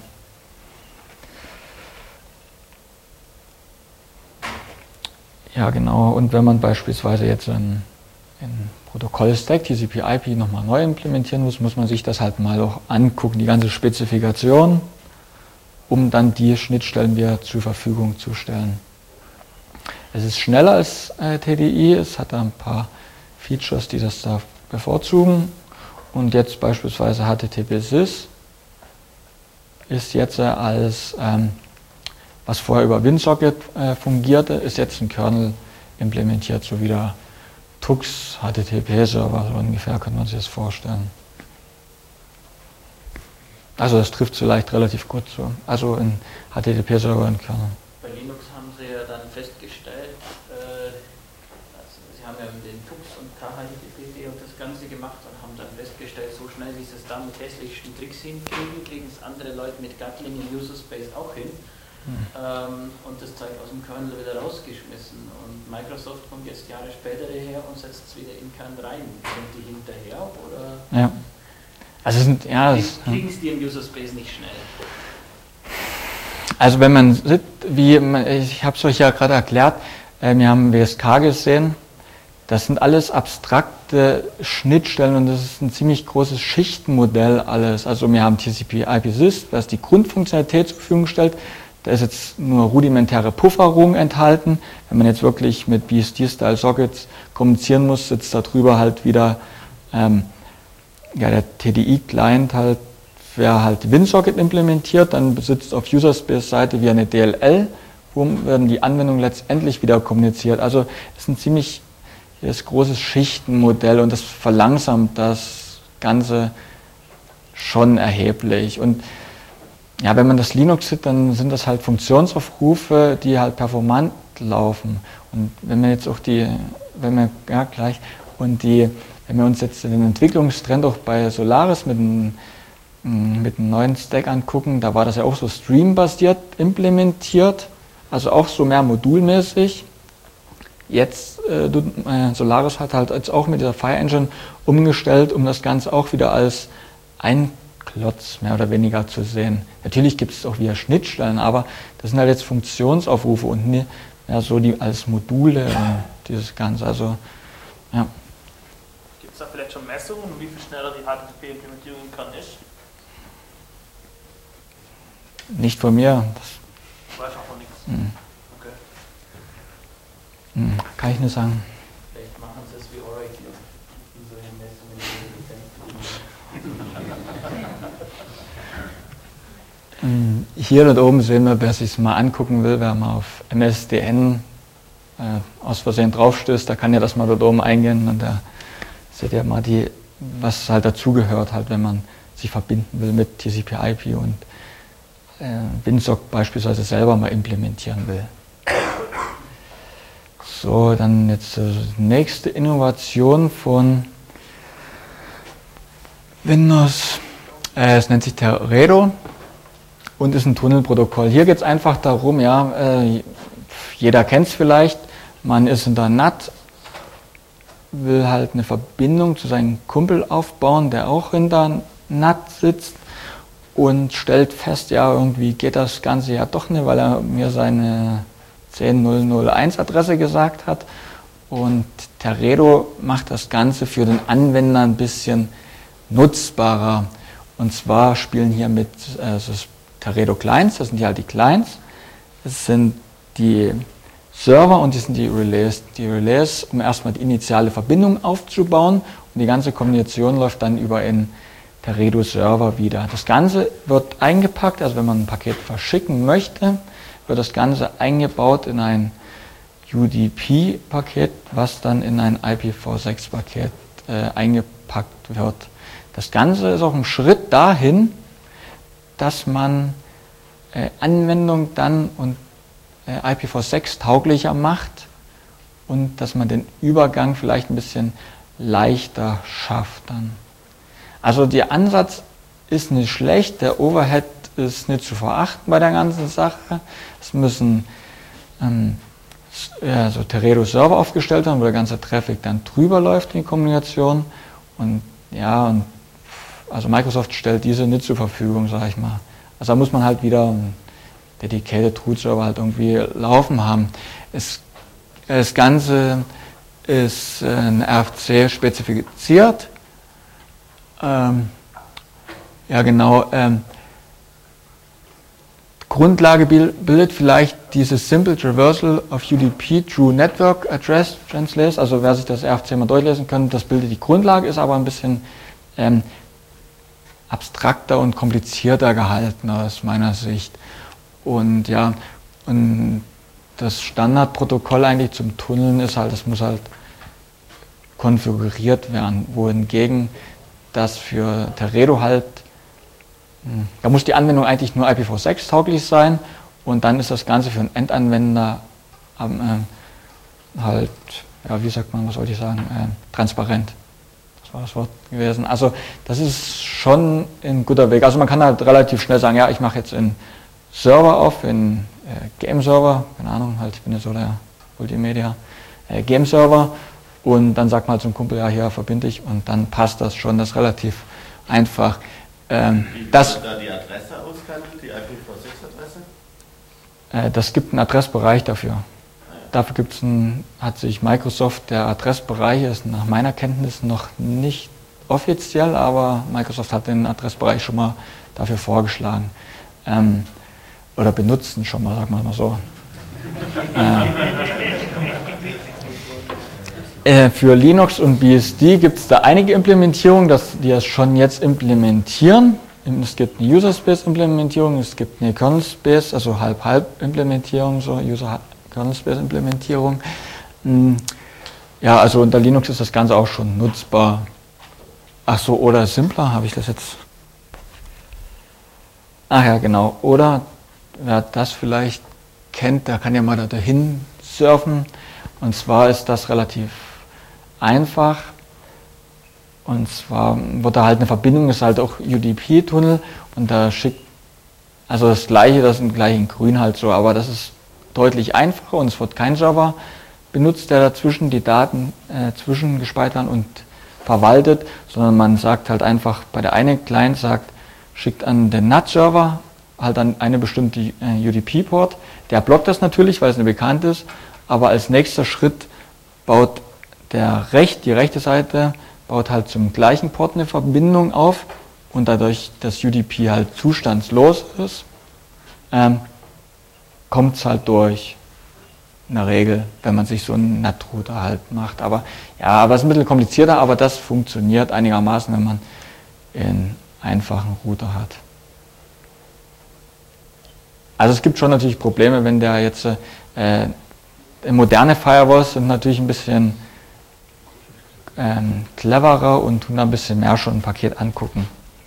Ja, genau, und wenn man beispielsweise jetzt ein Protokoll-Stack, TCP/IP, nochmal neu implementieren muss man sich das halt mal auch angucken, die ganze Spezifikation, um dann die Schnittstellen wieder zur Verfügung zu stellen. Es ist schneller als TDI, es hat da ein paar Features, die das da bevorzugen. Und jetzt beispielsweise HTTP-SYS ist jetzt als, was vorher über WinSocket fungierte, ist jetzt ein Kernel implementiert, so wie der Tux HTTP-Server, so ungefähr kann man sich das vorstellen. Also das trifft vielleicht relativ gut so. Also ein HTTP-Server in Kernel. Bei Linux haben Sie ja dann festgestellt, also Sie haben ja den Tux und KHTTP und das Ganze gemacht und haben dann festgestellt, so schnell wie Sie es da mit hässlichsten Tricks hinkriegen, kriegen es andere Leute mit Gatling im User Space auch hin. Und das Zeug aus dem Kernel wieder rausgeschmissen. Und Microsoft kommt jetzt Jahre später her und setzt es wieder in den Kern rein. Sind die hinterher oder? Ja. Also kriegen es die im User Space nicht schnell? Also wenn man sieht, ich habe es euch ja gerade erklärt, wir haben WSK gesehen, das sind alles abstrakte Schnittstellen und das ist ein ziemlich großes Schichtenmodell alles. Also wir haben TCP/IP-SYS, was die Grundfunktionalität zur Verfügung stellt. Da ist jetzt nur rudimentäre Pufferung enthalten. Wenn man jetzt wirklich mit BSD-Style-Sockets kommunizieren muss, sitzt da drüber halt wieder der TDI-Client halt, wer halt WinSocket implementiert, dann besitzt auf User-Space-Seite wie eine DLL, wo werden die Anwendungen letztendlich wieder kommuniziert. Also es ist ein ziemlich großes Schichtenmodell und das verlangsamt das Ganze schon erheblich. Und ja, wenn man das Linux sieht, dann sind das halt Funktionsaufrufe, die halt performant laufen. Und wenn wir jetzt auch wenn wir uns jetzt den Entwicklungstrend auch bei Solaris mit einem neuen Stack angucken, da war das ja auch so streambasiert implementiert, also auch so mehr modulmäßig. Jetzt Solaris hat halt jetzt auch mit dieser Fire Engine umgestellt, um das Ganze auch wieder als ein Plots mehr oder weniger zu sehen. Natürlich gibt es auch wieder Schnittstellen, aber das sind halt jetzt Funktionsaufrufe und nicht mehr so die als Module und dieses Ganze. Also, ja. Gibt es da vielleicht schon Messungen, wie viel schneller die HTTP-Implementierung in CAN ist? Nicht von mir. Ich weiß auch noch nichts. Okay. Kann ich nicht sagen. Vielleicht machen sie es wie Oracle. Solche Messungen Hier dort oben sehen wir, wer sich es mal angucken will, wer mal auf MSDN aus Versehen draufstößt, da kann ja das mal dort oben eingehen und da seht ihr mal was halt dazugehört, halt, wenn man sich verbinden will mit TCP/IP und WinSock beispielsweise selber mal implementieren will. So, dann jetzt die nächste Innovation von Windows. Es nennt sich Teredo und ist ein Tunnelprotokoll. Hier geht es einfach darum, ja, jeder kennt es vielleicht, man ist in der NAT, will halt eine Verbindung zu seinem Kumpel aufbauen, der auch in der NAT sitzt und stellt fest, ja, irgendwie geht das Ganze ja doch nicht, weil er mir seine 10.001 Adresse gesagt hat. Und Teredo macht das Ganze für den Anwender ein bisschen nutzbarer. Und zwar spielen hier mit Teredo Clients, das sind halt die Clients, das sind die Server und das sind die Relais. Die Relais, um erstmal die initiale Verbindung aufzubauen und die ganze Kommunikation läuft dann über einen Teredo Server wieder. Das Ganze wird eingepackt, also wenn man ein Paket verschicken möchte, wird das Ganze eingebaut in ein UDP-Paket, was dann in ein IPv6-Paket eingepackt wird. Das Ganze ist auch ein Schritt dahin, dass man Anwendung dann und IPv6 tauglicher macht und dass man den Übergang vielleicht ein bisschen leichter schafft dann. Also der Ansatz ist nicht schlecht, der Overhead ist nicht zu verachten bei der ganzen Sache. Es müssen so Teredo-Server aufgestellt werden, wo der ganze Traffic dann drüber läuft in die Kommunikation. Und ja, also Microsoft stellt diese nicht zur Verfügung, sage ich mal. Also da muss man halt wieder einen Dedicated Root Server halt irgendwie laufen haben. Das Ganze ist in RFC spezifiziert. Ja genau. Grundlage bildet vielleicht dieses Simple Traversal of UDP True Network Address Translation. Also wer sich das RFC mal durchlesen kann, das bildet die Grundlage, ist aber ein bisschen abstrakter und komplizierter gehalten aus meiner Sicht. Und ja, und das Standardprotokoll eigentlich zum Tunneln ist halt, es muss halt konfiguriert werden, wohingegen das für Teredo halt, da muss die Anwendung eigentlich nur IPv6 tauglich sein und dann ist das Ganze für einen Endanwender halt, ja, wie sagt man, was wollte ich sagen, transparent. Das war das Wort gewesen. Also das ist schon ein guter Weg. Also man kann halt relativ schnell sagen, ja, ich mache jetzt einen Server auf, in Game-Server, keine Ahnung, halt, ich bin ja so der Multimedia Game-Server und dann sagt man halt zum Kumpel, ja, hier verbinde ich und dann passt das schon, das ist relativ einfach. Wie wird da die Adresse ausgehandelt, die IPv6-Adresse? Das gibt einen Adressbereich dafür. Dafür hat sich Microsoft, der Adressbereich ist nach meiner Kenntnis noch nicht offiziell, aber Microsoft hat den Adressbereich schon mal dafür vorgeschlagen. Oder benutzen schon mal, sagen wir mal so. Für Linux und BSD gibt es da einige Implementierungen, die das schon jetzt implementieren. Es gibt eine User-Space-Implementierung, es gibt eine Kernel-Space, also Halb-Halb-Implementierung, so User-Kernel-Space-Implementierung. Ja, also unter Linux ist das Ganze auch schon nutzbar. Ach so, oder simpler, habe ich das jetzt? Ach ja, genau. Oder wer das vielleicht kennt, der kann ja mal dahin surfen. Und zwar ist das relativ einfach. Und zwar wird da halt eine Verbindung, ist halt auch UDP-Tunnel und da schickt, also das gleiche, das ist gleich in grün halt so, aber das ist deutlich einfacher und es wird kein Server benutzt, der dazwischen die Daten zwischengespeichert und verwaltet, sondern man sagt halt einfach, bei der einen Client sagt, schickt an den NAT-Server halt an eine bestimmte UDP-Port. Der blockt das natürlich, weil es nicht bekannt ist, aber als nächster Schritt baut die rechte Seite baut halt zum gleichen Port eine Verbindung auf und dadurch das UDP halt zustandslos ist, kommt es halt durch. In der Regel, wenn man sich so einen NAT-Router halt macht. Aber es ist ein bisschen komplizierter, aber das funktioniert einigermaßen, wenn man einen einfachen Router hat. Also es gibt schon natürlich Probleme, wenn der jetzt moderne Firewalls sind natürlich ein bisschen cleverer und tun da ein bisschen mehr schon ein Paket angucken.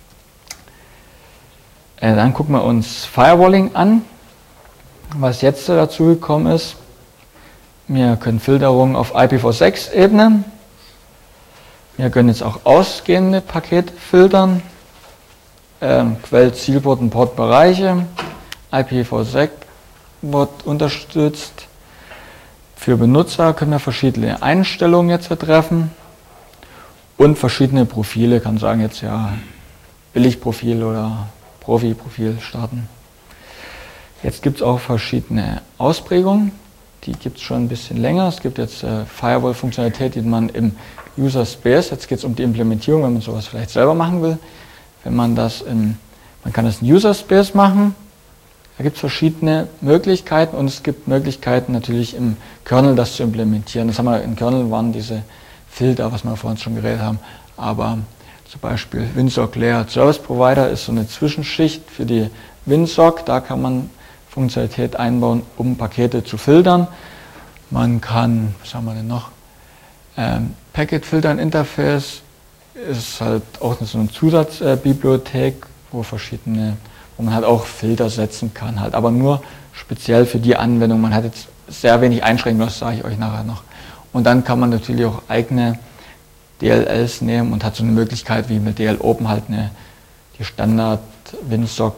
Dann gucken wir uns Firewalling an, was jetzt dazu gekommen ist. Wir können Filterung auf IPv6-Ebene. Wir können jetzt auch ausgehende Pakete filtern. Quell-, Zielport- und Portbereiche. IPv6 wird unterstützt. Für Benutzer können wir verschiedene Einstellungen jetzt treffen. Und verschiedene Profile, kann sagen jetzt ja Billigprofil oder Profi-Profil starten. Jetzt gibt es auch verschiedene Ausprägungen. Die gibt es schon ein bisschen länger. Es gibt jetzt Firewall-Funktionalität, die man im User Space, jetzt geht es um die Implementierung, wenn man sowas vielleicht selber machen will. Wenn man man kann das in User Space machen. Da gibt es verschiedene Möglichkeiten und es gibt Möglichkeiten natürlich im Kernel das zu implementieren. Das haben wir im Kernel waren diese Filter, was wir vorhin schon geredet haben. Aber zum Beispiel WinSock Layered Service Provider ist so eine Zwischenschicht für die WinSock. Da kann man Funktionalität einbauen, um Pakete zu filtern. Man kann, was haben wir denn noch? Packet Filtern Interface ist halt auch so eine Zusatzbibliothek, wo man halt auch Filter setzen kann, halt, aber nur speziell für die Anwendung. Man hat jetzt sehr wenig Einschränkungen, das sage ich euch nachher noch. Und dann kann man natürlich auch eigene DLLs nehmen und hat so eine Möglichkeit wie mit DL Open halt die Standard WinSock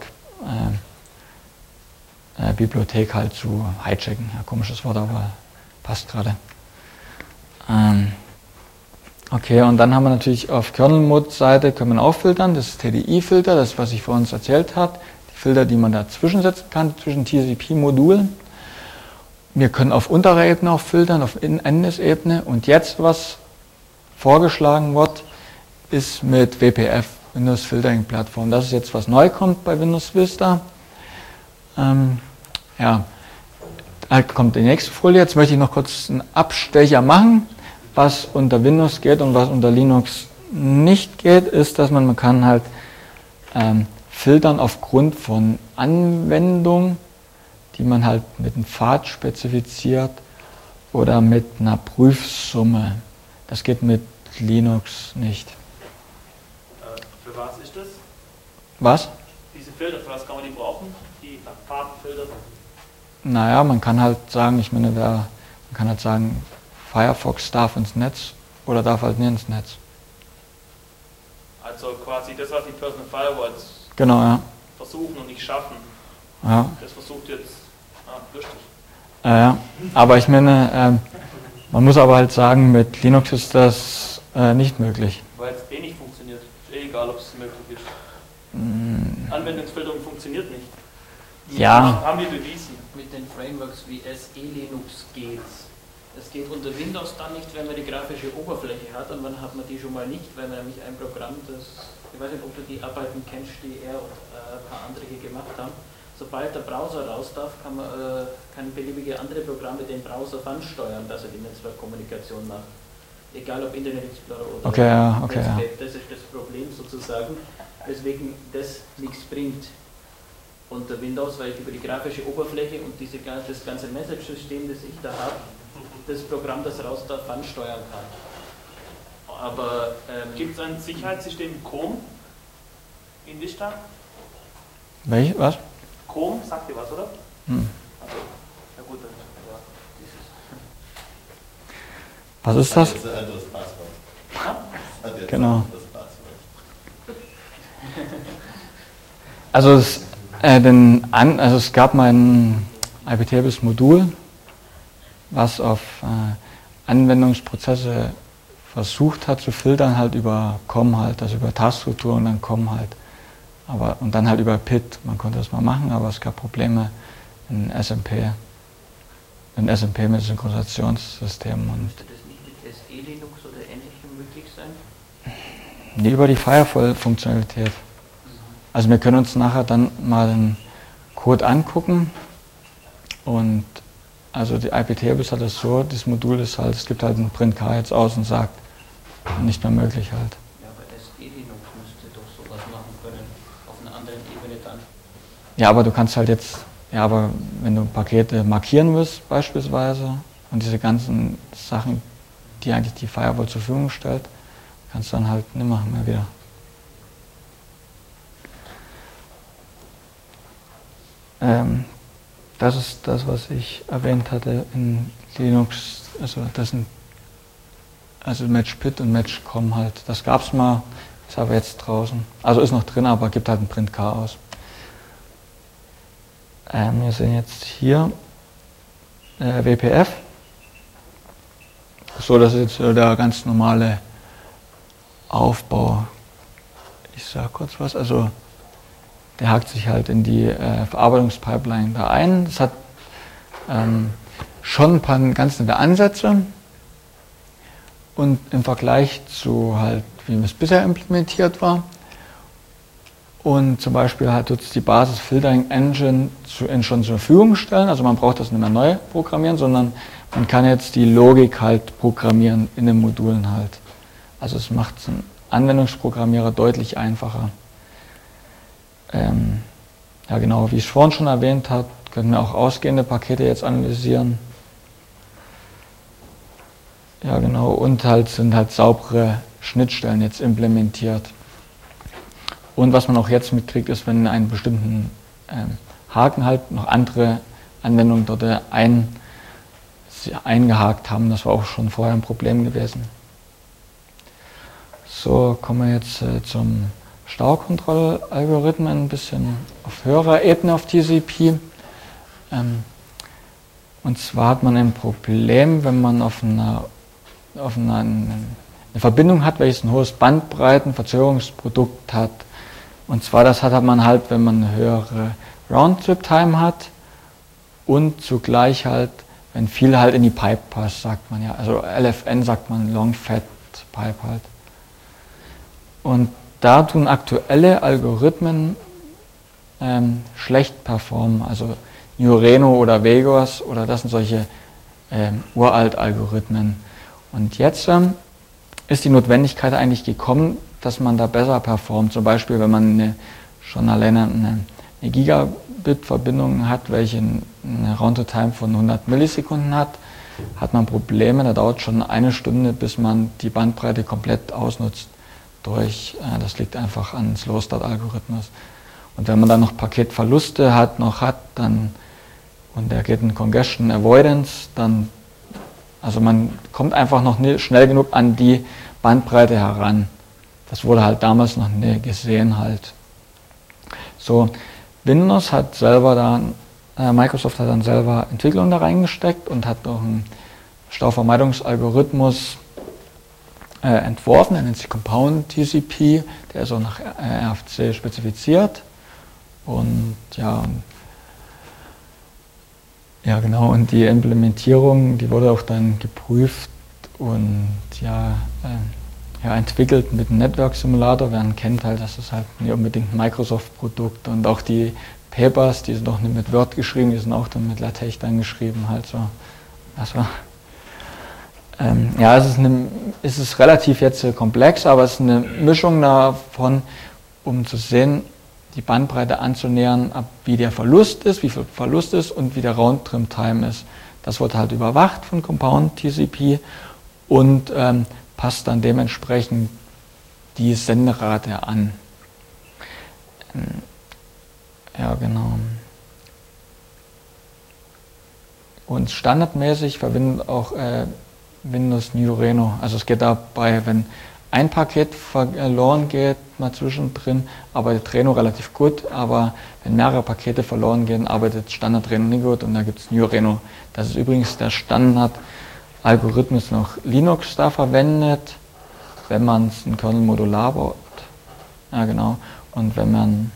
Bibliothek halt zu hijacken. Ja, komisches Wort, aber passt gerade. Okay, und dann haben wir natürlich auf Kernel-Mode-Seite können wir auch filtern. Das ist TDI-Filter, das was ich vorhin erzählt habe. Die Filter, die man dazwischen setzen kann, zwischen TCP-Modulen. Wir können auf unterer Ebene auch filtern, auf Endesebene. Und jetzt, was vorgeschlagen wird, ist mit WPF, Windows Filtering Plattform. Das ist jetzt, was neu kommt bei Windows Vista. Da kommt die nächste Folie. Jetzt möchte ich noch kurz einen Abstecher machen. Was unter Windows geht und was unter Linux nicht geht, ist, dass man kann halt filtern aufgrund von Anwendungen, die man halt mit einem Pfad spezifiziert oder mit einer Prüfsumme. Das geht mit Linux nicht. Für was ist das? Was? Diese Filter, für was kann man die brauchen? Die Pfadfilter? Naja, man kann halt sagen, Firefox darf ins Netz oder darf halt nicht ins Netz. Also quasi das, was die Personal Firewalls Genau, ja. versuchen und nicht schaffen. Ja. Das versucht jetzt lustig. Ja, aber ich meine, man muss aber halt sagen, mit Linux ist das nicht möglich. Weil es nicht funktioniert. Ist egal, ob es möglich ist. Anwendungsfilterung funktioniert nicht. Ja. Haben wir bewiesen. Mit den Frameworks wie SE Linux geht's. Es geht unter Windows dann nicht, wenn man die grafische Oberfläche hat, und wann hat man die schon mal nicht, weil man nämlich ein Programm, ich weiß nicht, ob du die Arbeiten kennst, die er und ein paar andere hier gemacht haben. Sobald der Browser raus darf, kann beliebige andere Programme den Browser ansteuern, dass er die Netzwerkkommunikation macht. Egal ob Internet Explorer oder Netscape, das ist das Problem sozusagen, weswegen das nichts bringt unter Windows, weil ich über die grafische Oberfläche und das ganze Message-System, das ich da habe, das Programm, das raus darf, ansteuern kann. Aber gibt es ein Sicherheitssystem COM in Vista? Was? COM, sagt ihr was, oder? Also, ja gut, dann, Was ist das? Das ist ein anderes Passwort. Das ist Genau. ein anderes Passwort. Also es gab mal ein IP-Tables-Modul, was auf Anwendungsprozesse versucht hat zu filtern, halt über COM halt, also über Taskstruktur und dann COM halt Und dann halt über PID, man konnte das mal machen, aber es gab Probleme in SMP mit Synchronisationssystemen. Müsste das nicht mit SE Linux oder ähnlichem möglich sein? Nee, über die Firewall-Funktionalität. Also wir können uns nachher dann mal den Code angucken und also die IP-Tables hat es so, das Modul ist halt, es gibt halt einen Print-K jetzt aus und sagt, nicht mehr möglich halt. Ja, aber SE Linux müsste doch sowas machen können, auf einer anderen Ebene dann. Ja, aber du kannst halt jetzt, ja, aber wenn du Pakete markieren willst beispielsweise und diese ganzen Sachen, die eigentlich die Firewall zur Verfügung stellt, kannst du dann halt nicht machen mehr wieder. Das ist das, was ich erwähnt hatte in Linux, also MatchPID und MatchCom halt. Das gab es mal, ist aber jetzt draußen. Also ist noch drin, aber gibt halt einen Print-K aus. Wir sehen jetzt hier WPF. So, das ist jetzt der ganz normale Aufbau. Ich sage kurz was. Also der hakt sich halt in die Verarbeitungspipeline da ein. Das hat schon ein paar ganz nette Ansätze. Und im Vergleich zu halt, wie es bisher implementiert war. Und zum Beispiel halt tut es die Basis Filtering Engine schon zur Verfügung stellen. Also man braucht das nicht mehr neu programmieren, sondern man kann jetzt die Logik halt programmieren in den Modulen halt. Also es macht es einen Anwendungsprogrammierer deutlich einfacher. Ja genau, wie ich vorhin schon erwähnt habe, können wir auch ausgehende Pakete jetzt analysieren. Ja genau, und halt sind halt saubere Schnittstellen jetzt implementiert. Und was man auch jetzt mitkriegt, ist, wenn in einen bestimmten Haken halt noch andere Anwendungen dort eingehakt haben. Das war auch schon vorher ein Problem gewesen. So, kommen wir jetzt zum Staukontrollalgorithmen, ein bisschen auf höherer Ebene auf TCP. Und zwar hat man ein Problem, wenn man auf eine Verbindung hat, welches ein hohes Bandbreitenverzögerungsprodukt hat. Und zwar das hat man halt, wenn man eine höhere Roundtrip-Time hat und zugleich halt, wenn viel halt in die Pipe passt, sagt man ja. Also LFN sagt man, Long Fat Pipe halt. Und da tun aktuelle Algorithmen schlecht performen. Also Neureno oder Vegos oder das sind solche uralt Algorithmen. Und jetzt ist die Notwendigkeit eigentlich gekommen, dass man da besser performt. Zum Beispiel, wenn man schon alleine eine Gigabit-Verbindung hat, welche eine Roundtrip-Time von 100 Millisekunden hat man Probleme. Da dauert schon eine Stunde, bis man die Bandbreite komplett ausnutzt. Das liegt einfach an Slow-Start-Algorithmus. Und wenn man dann noch Paketverluste hat, dann, und der geht in Congestion Avoidance, dann, also man kommt einfach noch nicht schnell genug an die Bandbreite heran. Das wurde halt damals noch nie gesehen halt. So, Windows hat selber dann, Microsoft hat dann selber Entwicklung da reingesteckt und hat noch einen Stauvermeidungsalgorithmus entworfen, der nennt sich Compound TCP, der ist auch nach RFC spezifiziert. Und ja genau, und die Implementierung, die wurde auch dann geprüft und entwickelt mit einem Network Simulator. Wer ihn kennt halt, das ist halt nicht unbedingt ein Microsoft-Produkt. Und auch die Papers, die sind auch nicht mit Word geschrieben, die sind auch dann mit LaTeX dann geschrieben halt so. Das war es ist relativ jetzt komplex, aber es ist eine Mischung davon, um zu sehen, die Bandbreite anzunähern, wie der Verlust ist, wie viel Verlust ist und wie der Roundtrip-Time ist. Das wird halt überwacht von Compound TCP und passt dann dementsprechend die Senderate an. Ja, genau. Und standardmäßig verwendet auch Windows Neureno. Also es geht dabei, wenn ein Paket verloren geht, mal zwischendrin, arbeitet Reno relativ gut, aber wenn mehrere Pakete verloren gehen, arbeitet Standard Reno nicht gut und da gibt es Neureno. Das ist übrigens der Standard-Algorithmus noch Linux da verwendet, wenn man es in Kernel modular baut. Ja, genau. Und wenn man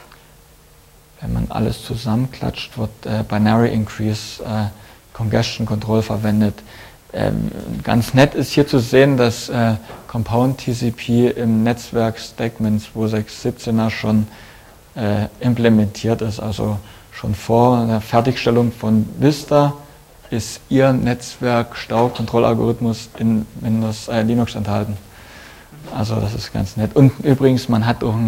alles zusammenklatscht, wird Binary Increase Congestion Control verwendet. Ganz nett ist hier zu sehen, dass Compound TCP im Netzwerk Stackman 2.6.17er schon implementiert ist. Also schon vor der Fertigstellung von Vista ist Ihr Netzwerk Staukontrollalgorithmus in Windows Linux enthalten. Also das ist ganz nett. Und übrigens, man hat auch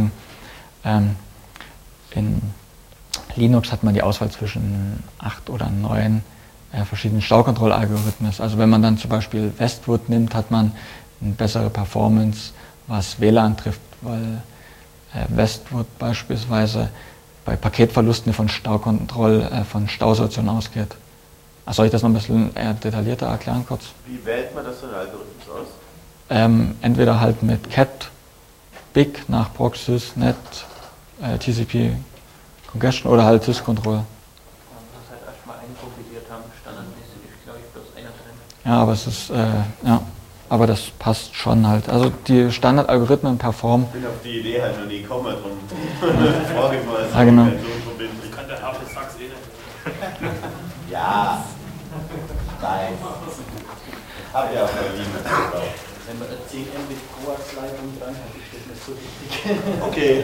in Linux hat man die Auswahl zwischen 8 oder 9 verschiedenen Staukontrollalgorithmen. Also wenn man dann zum Beispiel Westwood nimmt, hat man eine bessere Performance, was WLAN trifft, weil Westwood beispielsweise bei Paketverlusten von von Stausortionen ausgeht. Soll ich das noch ein bisschen detaillierter erklären kurz? Wie wählt man das für einen Algorithmus aus? Entweder halt mit cat, big nach proxys, net, TCP, congestion oder halt syscontrol. Man muss halt erstmal einkompiliert haben, standardmäßig ist glaube ich bloß einer drin. Ja, aber es ist, aber das passt schon halt. Also die Standardalgorithmen performen. Ich bin auf die Idee halt noch nie gekommen, darum frage ich mal. Ja, genau. Ich kann der Herr Sachs eh nicht. Ja, nein. Hab ja auch mal Linux gekauft. Wenn man eine 10 Mbit Coax-Leitung dran hat, ist das nicht so wichtig. Okay.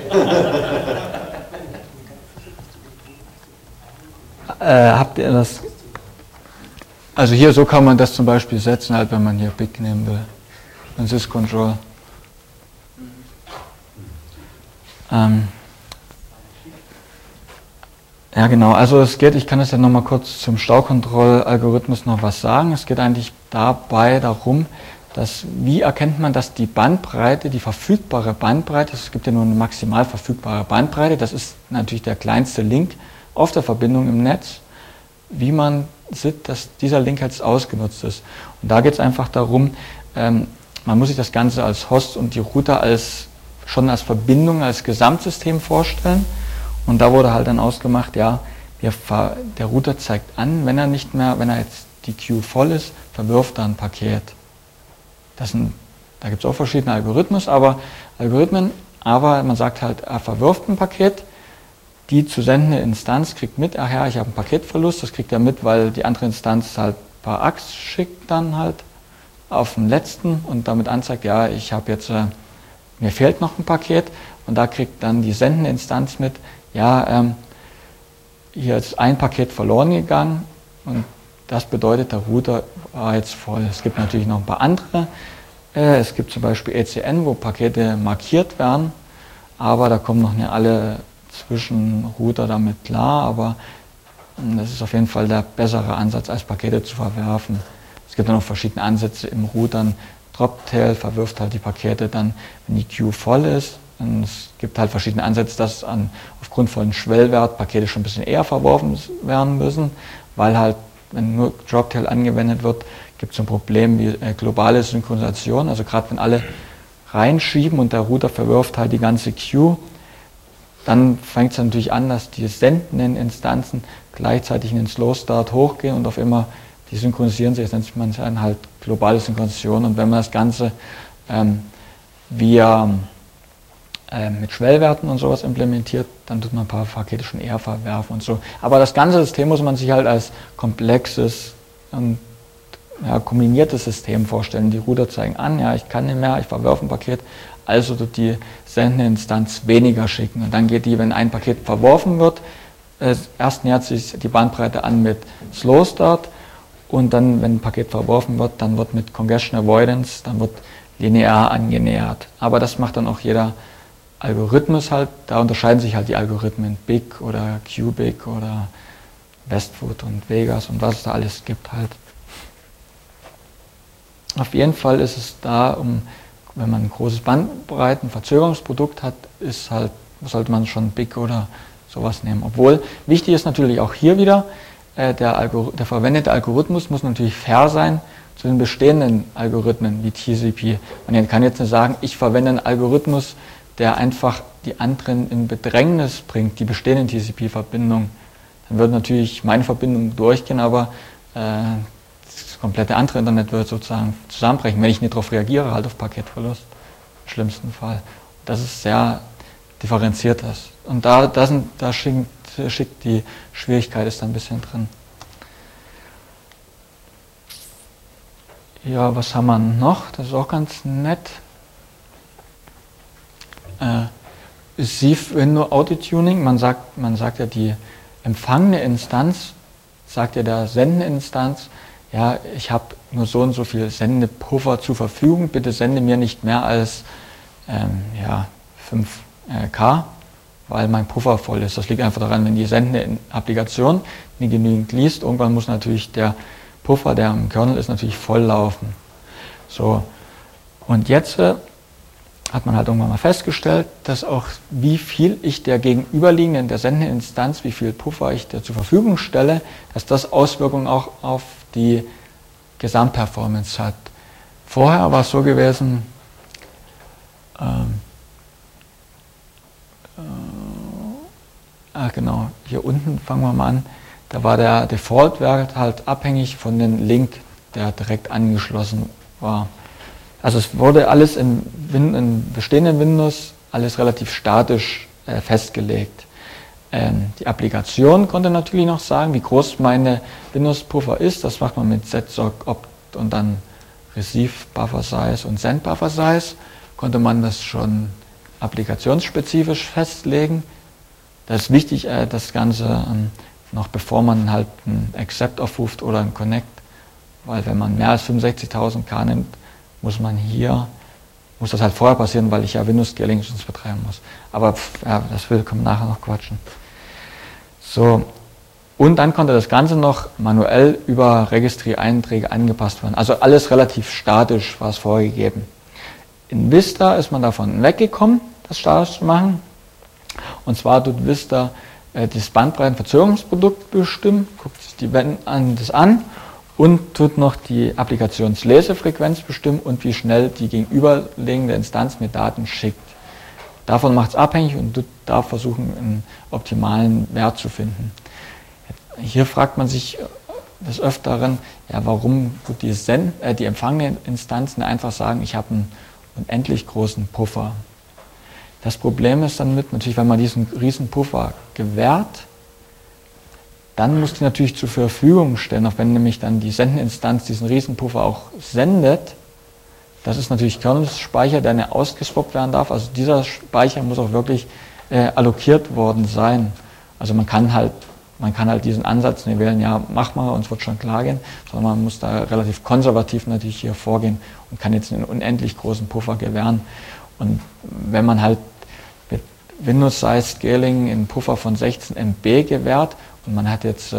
Habt ihr das? Also hier so kann man das zum Beispiel setzen, halt wenn man hier big nehmen will. Und syscontrol. Ja genau, also es geht, ich kann es ja nochmal kurz zum Staukontrollalgorithmus noch was sagen. Es geht eigentlich dabei darum, dass, wie erkennt man, dass die Bandbreite, die verfügbare Bandbreite, es gibt ja nur eine maximal verfügbare Bandbreite, das ist natürlich der kleinste Link auf der Verbindung im Netz, wie man sieht, dass dieser Link jetzt ausgenutzt ist. Und da geht es einfach darum, man muss sich das Ganze als Host und die Router schon als Verbindung, als Gesamtsystem vorstellen. Und da wurde halt dann ausgemacht, ja, der Router zeigt an, wenn er jetzt die Queue voll ist, verwirft er ein Paket. Da gibt es auch verschiedene Algorithmen, aber man sagt halt, er verwirft ein Paket, die zu sendende Instanz kriegt mit, ach ja, ich habe einen Paketverlust, das kriegt er mit, weil die andere Instanz halt ein paar ACKs schickt dann halt auf den letzten und damit anzeigt, ja, ich habe jetzt, mir fehlt noch ein Paket und da kriegt dann die sendende Instanz mit, ja, hier ist ein Paket verloren gegangen und das bedeutet, der Router war jetzt voll. Es gibt natürlich noch ein paar andere. Es gibt zum Beispiel ECN, wo Pakete markiert werden, aber da kommen noch nicht alle Zwischenrouter damit klar, aber das ist auf jeden Fall der bessere Ansatz, als Pakete zu verwerfen. Es gibt dann noch verschiedene Ansätze im Routern. Droptail verwirft halt die Pakete dann, wenn die Queue voll ist. Und es gibt halt verschiedene Ansätze, dass aufgrund von Schwellwert Pakete schon ein bisschen eher verworfen werden müssen, weil halt, wenn nur Droptail angewendet wird, gibt es ein Problem wie globale Synchronisation. Also gerade wenn alle reinschieben und der Router verwirft halt die ganze Queue, dann fängt es natürlich an, dass die sendenden Instanzen gleichzeitig in den Slow Start hochgehen und auf immer, die synchronisieren sich, das nennt man dann halt globale Synchronisation. Und wenn man das Ganze mit Schwellwerten und sowas implementiert, dann tut man ein paar Pakete schon eher verwerfen und so. Aber das ganze System muss man sich halt als komplexes und kombiniertes System vorstellen. Die Router zeigen an, ja, ich kann nicht mehr, ich verwerfe ein Paket, also tut die sendende Instanz weniger schicken. Und dann geht die, wenn ein Paket verworfen wird, erst nähert sich die Bandbreite an mit Slow Start und dann, wenn ein Paket verworfen wird, dann wird mit Congestion Avoidance, dann wird linear angenähert. Aber das macht dann auch jeder Algorithmus halt, da unterscheiden sich halt die Algorithmen Big oder Cubic oder Westwood und Vegas und was es da alles gibt halt. Auf jeden Fall ist es da, wenn man ein großes Bandbreiten-Verzögerungsprodukt hat, sollte man schon Big oder sowas nehmen. Obwohl, wichtig ist natürlich auch hier wieder, der verwendete Algorithmus muss natürlich fair sein zu den bestehenden Algorithmen wie TCP. Man kann jetzt nicht sagen, ich verwende einen Algorithmus, der einfach die anderen in Bedrängnis bringt, die bestehenden TCP-Verbindungen. Dann wird natürlich meine Verbindung durchgehen, aber das komplette andere Internet wird sozusagen zusammenbrechen, wenn ich nicht darauf reagiere, halt auf Paketverlust, im schlimmsten Fall. Das ist sehr differenziert das. Und da schickt die Schwierigkeit ist da ein bisschen drin. Ja, was haben wir noch? Das ist auch ganz nett. Sieve-Window Auto-Tuning. Man sagt ja, die empfangene Instanz, sagt ja der sendende Instanz, ja, ich habe nur so und so viel Sendepuffer zur Verfügung, bitte sende mir nicht mehr als 5K, weil mein Puffer voll ist. Das liegt einfach daran, wenn die sendende Applikation nicht genügend liest, irgendwann muss natürlich der Puffer, der im Kernel ist, natürlich voll laufen. So. Und jetzt hat man halt irgendwann mal festgestellt, dass auch wie viel ich der gegenüberliegenden, der sendenden Instanz, wie viel Puffer ich der zur Verfügung stelle, dass das Auswirkungen auch auf die Gesamtperformance hat. Vorher war es so gewesen, genau, hier unten fangen wir mal an, da war der Default-Wert halt abhängig von dem Link, der direkt angeschlossen war. Also es wurde alles in bestehenden Windows alles relativ statisch festgelegt. Die Applikation konnte natürlich noch sagen, wie groß meine Windows-Puffer ist. Das macht man mit setsoc opt und dann receive buffer size und send buffer size. Konnte man das schon applikationsspezifisch festlegen. Das ist wichtig, das Ganze noch bevor man halt ein Accept aufruft oder ein Connect, weil wenn man mehr als 65.000K nimmt, muss das halt vorher passieren, weil ich ja Windows-Scaling sonst betreiben muss. Aber ja, das können wir nachher noch quatschen. So, und dann konnte das Ganze noch manuell über Registry-Einträge angepasst werden. Also alles relativ statisch war es vorgegeben. In Vista ist man davon weggekommen, das statisch zu machen. Und zwar tut Vista das Bandbreitenverzögerungsprodukt bestimmen, guckt sich das an und tut noch die Applikationslesefrequenz bestimmen und wie schnell die gegenüberliegende Instanz mit Daten schickt. Davon macht es abhängig und darf versuchen, einen optimalen Wert zu finden. Hier fragt man sich des Öfteren, ja, warum tut die empfangene Instanz einfach sagen, ich habe einen unendlich großen Puffer. Das Problem ist dann natürlich, wenn man diesen riesen Puffer gewährt, dann muss die natürlich zur Verfügung stellen, auch wenn nämlich dann die Sendeninstanz diesen riesen Puffer auch sendet. Das ist natürlich Kernelspeicher, der nicht ausgeswappt werden darf. Also dieser Speicher muss auch wirklich allokiert worden sein. Also man kann halt diesen Ansatz nicht wählen, ja, mach mal, uns wird schon klar gehen, sondern man muss da relativ konservativ natürlich hier vorgehen und kann jetzt einen unendlich großen Puffer gewähren. Und wenn man halt mit Windows Size Scaling einen Puffer von 16 MB gewährt und man hat jetzt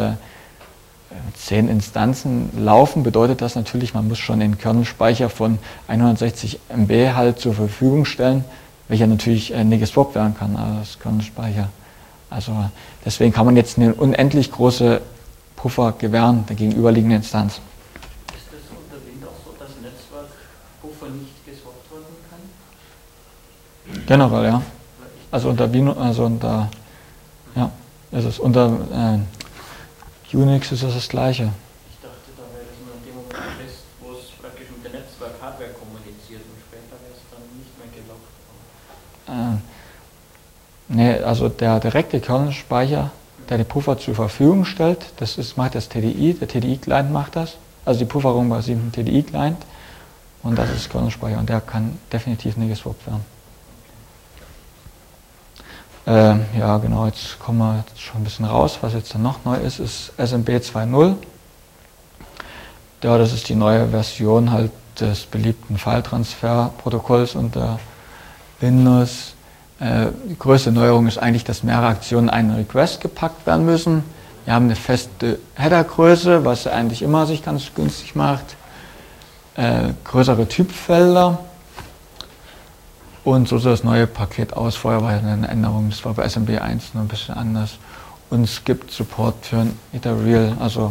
10 Instanzen laufen, bedeutet das natürlich, man muss schon den Kernelspeicher von 160 MB halt zur Verfügung stellen, welcher natürlich nicht geswappt werden kann, also das Kernelspeicher. Also deswegen kann man jetzt eine unendlich große Puffer gewähren der gegenüberliegenden Instanz. Ist das unter Windows so, dass Netzwerkpuffer nicht geswappt werden kann? Generell, ja. Also unter Unix ist das Gleiche. Ich dachte, da wäre das nur in dem Moment fest, wo es praktisch mit der Netzwerk-Hardware kommuniziert und später wäre es dann nicht mehr gelockt. Nee, also der direkte Kernelspeicher, der die Puffer zur Verfügung stellt, macht das TDI, der TDI-Client macht das, also die Pufferung basiert auf dem TDI-Client und das ist Kernelspeicher und der kann definitiv nicht geswappt werden. Ja genau, jetzt kommen wir jetzt schon ein bisschen raus, was jetzt dann noch neu ist SMB 2.0. Ja, das ist die neue Version halt des beliebten File-Transfer-Protokolls unter Windows. Die größte Neuerung ist eigentlich, dass mehrere Aktionen in einen Request gepackt werden müssen. Wir haben eine feste Headergröße, was eigentlich immer sich ganz günstig macht. Größere Typfelder. Und so sieht das neue Paket aus. Vorher war ja eine Änderung, das war bei SMB 1 nur ein bisschen anders. Und es gibt Support für ein Etherreal. Also,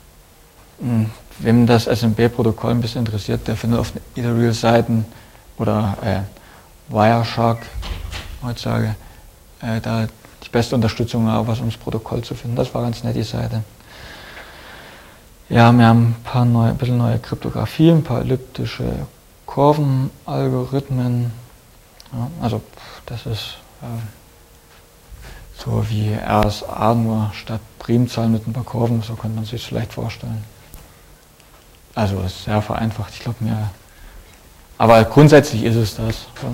wem das SMB-Protokoll ein bisschen interessiert, der findet auf den Etherreal-Seiten oder Wireshark heutzutage da die beste Unterstützung, was ums Protokoll zu finden. Das war ganz nett, die Seite. Ja, wir haben ein bisschen neue Kryptographie, ein paar elliptische Kurvenalgorithmen. Ja, also das ist So wie RSA, nur statt Primzahlen mit ein paar Kurven, so könnte man sich das vielleicht vorstellen. Also ist sehr vereinfacht, ich glaube mir. Aber grundsätzlich ist es das. So.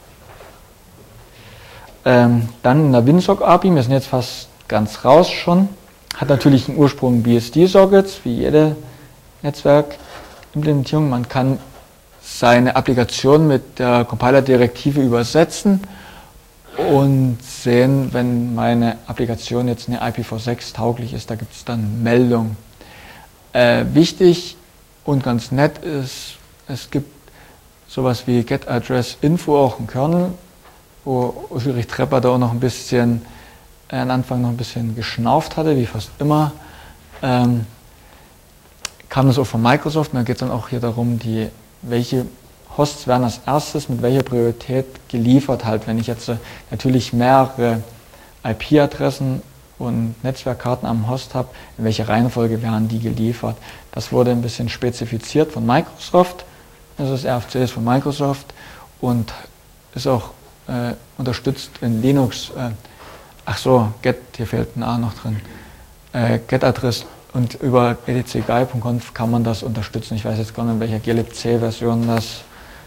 Dann in der WinSock-API, wir sind jetzt fast ganz raus schon, hat natürlich einen Ursprung BSD-Sockets, wie jede Netzwerkimplementierung. Man kann seine Applikation mit der Compiler-Direktive übersetzen und sehen, wenn meine Applikation jetzt eine IPv6 tauglich ist, da gibt es dann Meldung. Wichtig und ganz nett ist, es gibt sowas wie GetAddressInfo, auch im Kernel, wo Ulrich Trepper da auch noch ein bisschen, am Anfang noch ein bisschen geschnauft hatte, wie fast immer. Kam das auch von Microsoft, und da geht es dann auch hier darum, welche Hosts werden als erstes mit welcher Priorität geliefert, halt, wenn ich jetzt natürlich mehrere IP-Adressen und Netzwerkkarten am Host habe, in welcher Reihenfolge werden die geliefert. Das wurde ein bisschen spezifiziert von Microsoft, also das RFC ist von Microsoft und ist auch unterstützt in Linux, hier fehlt ein A noch drin, GetAddress, und über edcguy.conf kann man das unterstützen. Ich weiß jetzt gar nicht, in welcher glibc-Version das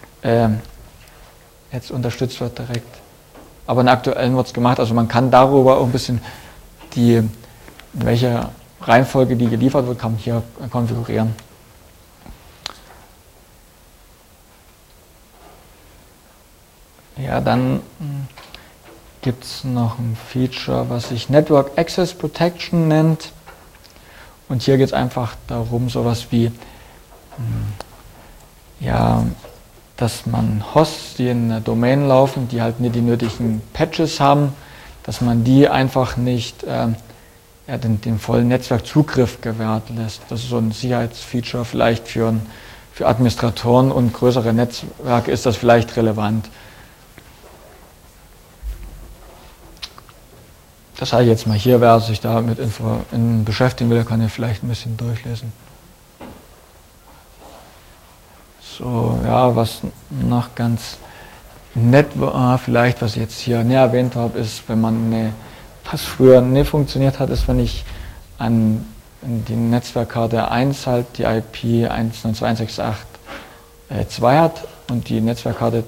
jetzt unterstützt wird direkt. Aber in der aktuellen wird es gemacht. Also man kann darüber auch ein bisschen in welcher Reihenfolge die geliefert wird, kann man hier konfigurieren. Ja, dann gibt es noch ein Feature, was sich Network Access Protection nennt. Und hier geht es einfach darum, sowas wie, dass man Hosts, die in einer Domain laufen, die halt nicht die nötigen Patches haben, dass man die einfach nicht den vollen Netzwerkzugriff gewährt lässt. Das ist so ein Sicherheitsfeature vielleicht für Administratoren und größere Netzwerke ist das vielleicht relevant. Das habe ich jetzt mal hier, wer sich da mit beschäftigen will, kann ja vielleicht ein bisschen durchlesen. So, ja, was noch ganz nett war, vielleicht, was ich jetzt hier näher erwähnt habe, ist, wenn man was früher nicht funktioniert hat, ist, wenn ich an die Netzwerkkarte 1 halt die IP 192.168.2 hat und die Netzwerkkarte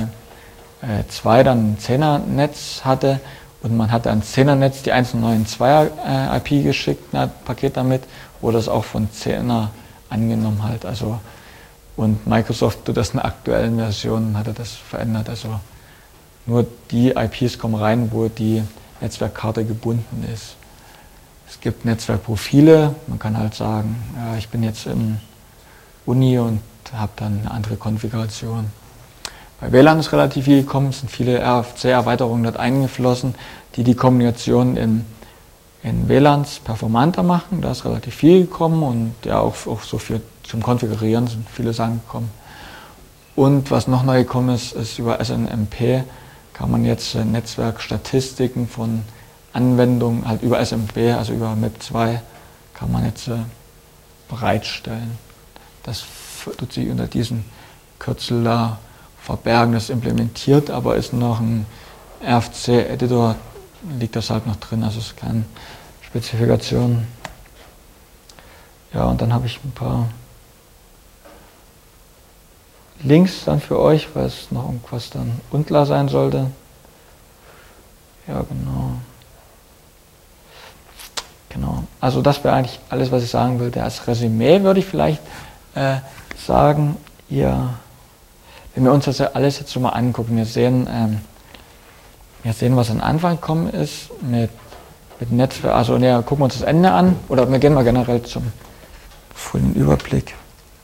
2 dann ein 10er-Netz hatte und man hatte ans 10er-Netz die 192er IP geschickt, ein Paket damit, wurde das auch von 10er angenommen halt. Also, und Microsoft tut das in der aktuellen Version, hatte das verändert. Also nur die IPs kommen rein, wo die Netzwerkkarte gebunden ist. Es gibt Netzwerkprofile, man kann halt sagen, ja, ich bin jetzt im Uni und habe dann eine andere Konfiguration. Bei WLAN ist relativ viel gekommen, es sind viele RFC-Erweiterungen dort eingeflossen, die Kommunikation in WLANs performanter machen. Da ist relativ viel gekommen und ja auch so viel zum Konfigurieren sind viele Sachen gekommen. Und was noch neu gekommen ist über SNMP kann man jetzt Netzwerkstatistiken von Anwendungen halt über SMP, also über MIP2, kann man jetzt bereitstellen. Das tut sich unter diesem Kürzel da verbergen, das ist implementiert, aber ist noch ein RFC-Editor, liegt das halt noch drin, also es ist keine Spezifikation. Ja, und dann habe ich ein paar Links dann für euch, weil es noch irgendwas dann unklar sein sollte. Ja, genau. Also das wäre eigentlich alles, was ich sagen wollte. Als Resümee würde ich vielleicht sagen, wenn wir uns das ja alles jetzt so mal angucken, wir sehen, was am Anfang gekommen ist mit Netzwerk, also gucken wir uns das Ende an, oder wir gehen mal generell zum vollen Überblick.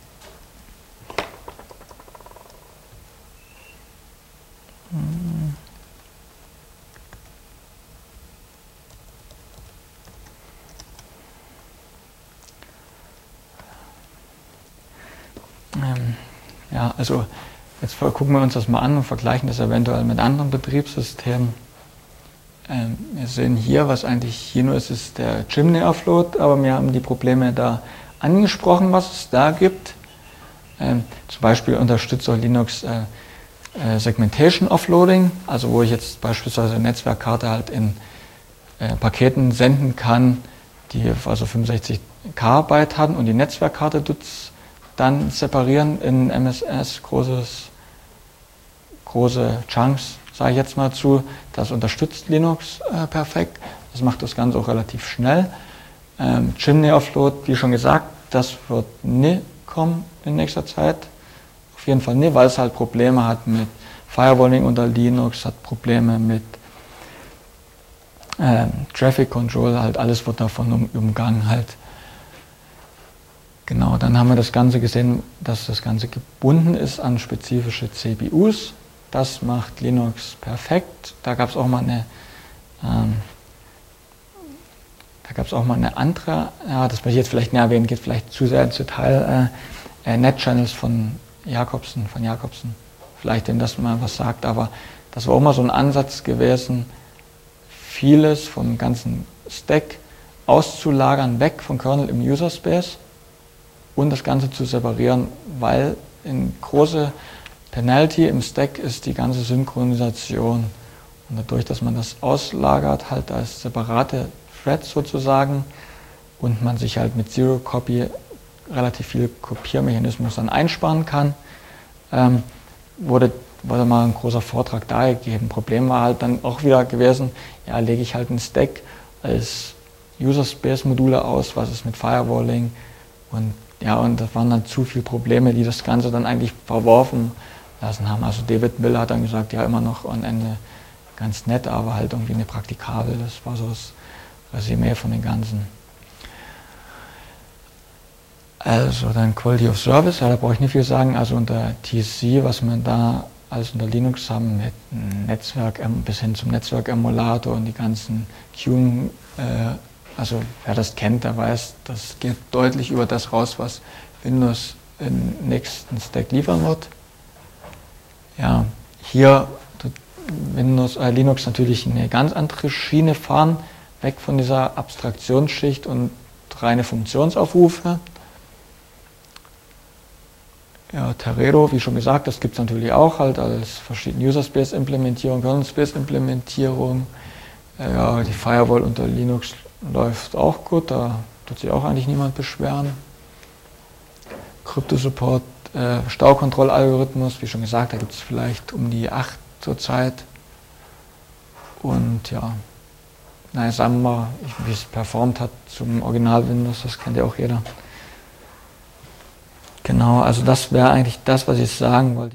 Ja, also jetzt gucken wir uns das mal an und vergleichen das eventuell mit anderen Betriebssystemen. Wir sehen hier, was eigentlich hier nur ist der Chimney Offload, aber wir haben die Probleme da angesprochen, was es da gibt. Zum Beispiel unterstützt auch Linux Segmentation Offloading, also wo ich jetzt beispielsweise eine Netzwerkkarte halt in Paketen senden kann, die also 65 KB haben, und die Netzwerkkarte tut es dann separieren in MSS, große Chunks, sage ich jetzt mal zu. Das unterstützt Linux perfekt. Das macht das Ganze auch relativ schnell. Chimney Offload, wie schon gesagt, das wird nie kommen in nächster Zeit. Auf jeden Fall nie, weil es halt Probleme hat mit Firewalling unter Linux, hat Probleme mit Traffic Control, halt alles wird davon umgangen halt. Genau, dann haben wir das Ganze gesehen, dass das Ganze gebunden ist an spezifische CPUs. Das macht Linux perfekt. Da gab es auch mal eine andere, ja, das möchte ich jetzt vielleicht näher erwähnen, geht vielleicht zu sehr ins Detail, Net-Channels von Jacobsen, vielleicht dem das mal was sagt, aber das war auch mal so ein Ansatz gewesen, vieles vom ganzen Stack auszulagern, weg vom Kernel im User Space und das Ganze zu separieren, weil in große Penalty im Stack ist die ganze Synchronisation, und dadurch, dass man das auslagert, halt als separate Threads sozusagen, und man sich halt mit Zero Copy relativ viel Kopiermechanismus dann einsparen kann, wurde mal ein großer Vortrag da gegeben. Problem war halt dann auch wieder gewesen, ja, lege ich halt einen Stack als User Space Module aus, was ist mit Firewalling, und ja, und das waren dann zu viele Probleme, die das Ganze dann eigentlich verworfen lassen haben. Also David Miller hat dann gesagt, ja, immer noch am Ende ganz nett, aber halt irgendwie nicht praktikabel. Das war so das Resümee von den Ganzen. Also dann Quality of Service, ja, da brauche ich nicht viel sagen. Also unter TC, was wir da alles unter Linux haben, mit Netzwerk bis hin zum Netzwerk-Emulator und die ganzen Queuing, also wer das kennt, der weiß, das geht deutlich über das raus, was Windows im nächsten Stack liefern wird. Ja, hier tut Linux natürlich eine ganz andere Schiene fahren, weg von dieser Abstraktionsschicht und reine Funktionsaufrufe. Ja, Teredo, wie schon gesagt, das gibt es natürlich auch halt als verschiedene User-Space-Implementierung, Kernel-Space-Implementierung. Ja, die Firewall unter Linux läuft auch gut, da tut sich auch eigentlich niemand beschweren. Krypto-Support, Staukontrollalgorithmus, wie schon gesagt, da gibt es vielleicht um die 8 zurzeit. Und ja, naja, sagen wir mal, wie es performt hat zum Original Windows, das kennt ja auch jeder. Genau, also das wäre eigentlich das, was ich sagen wollte.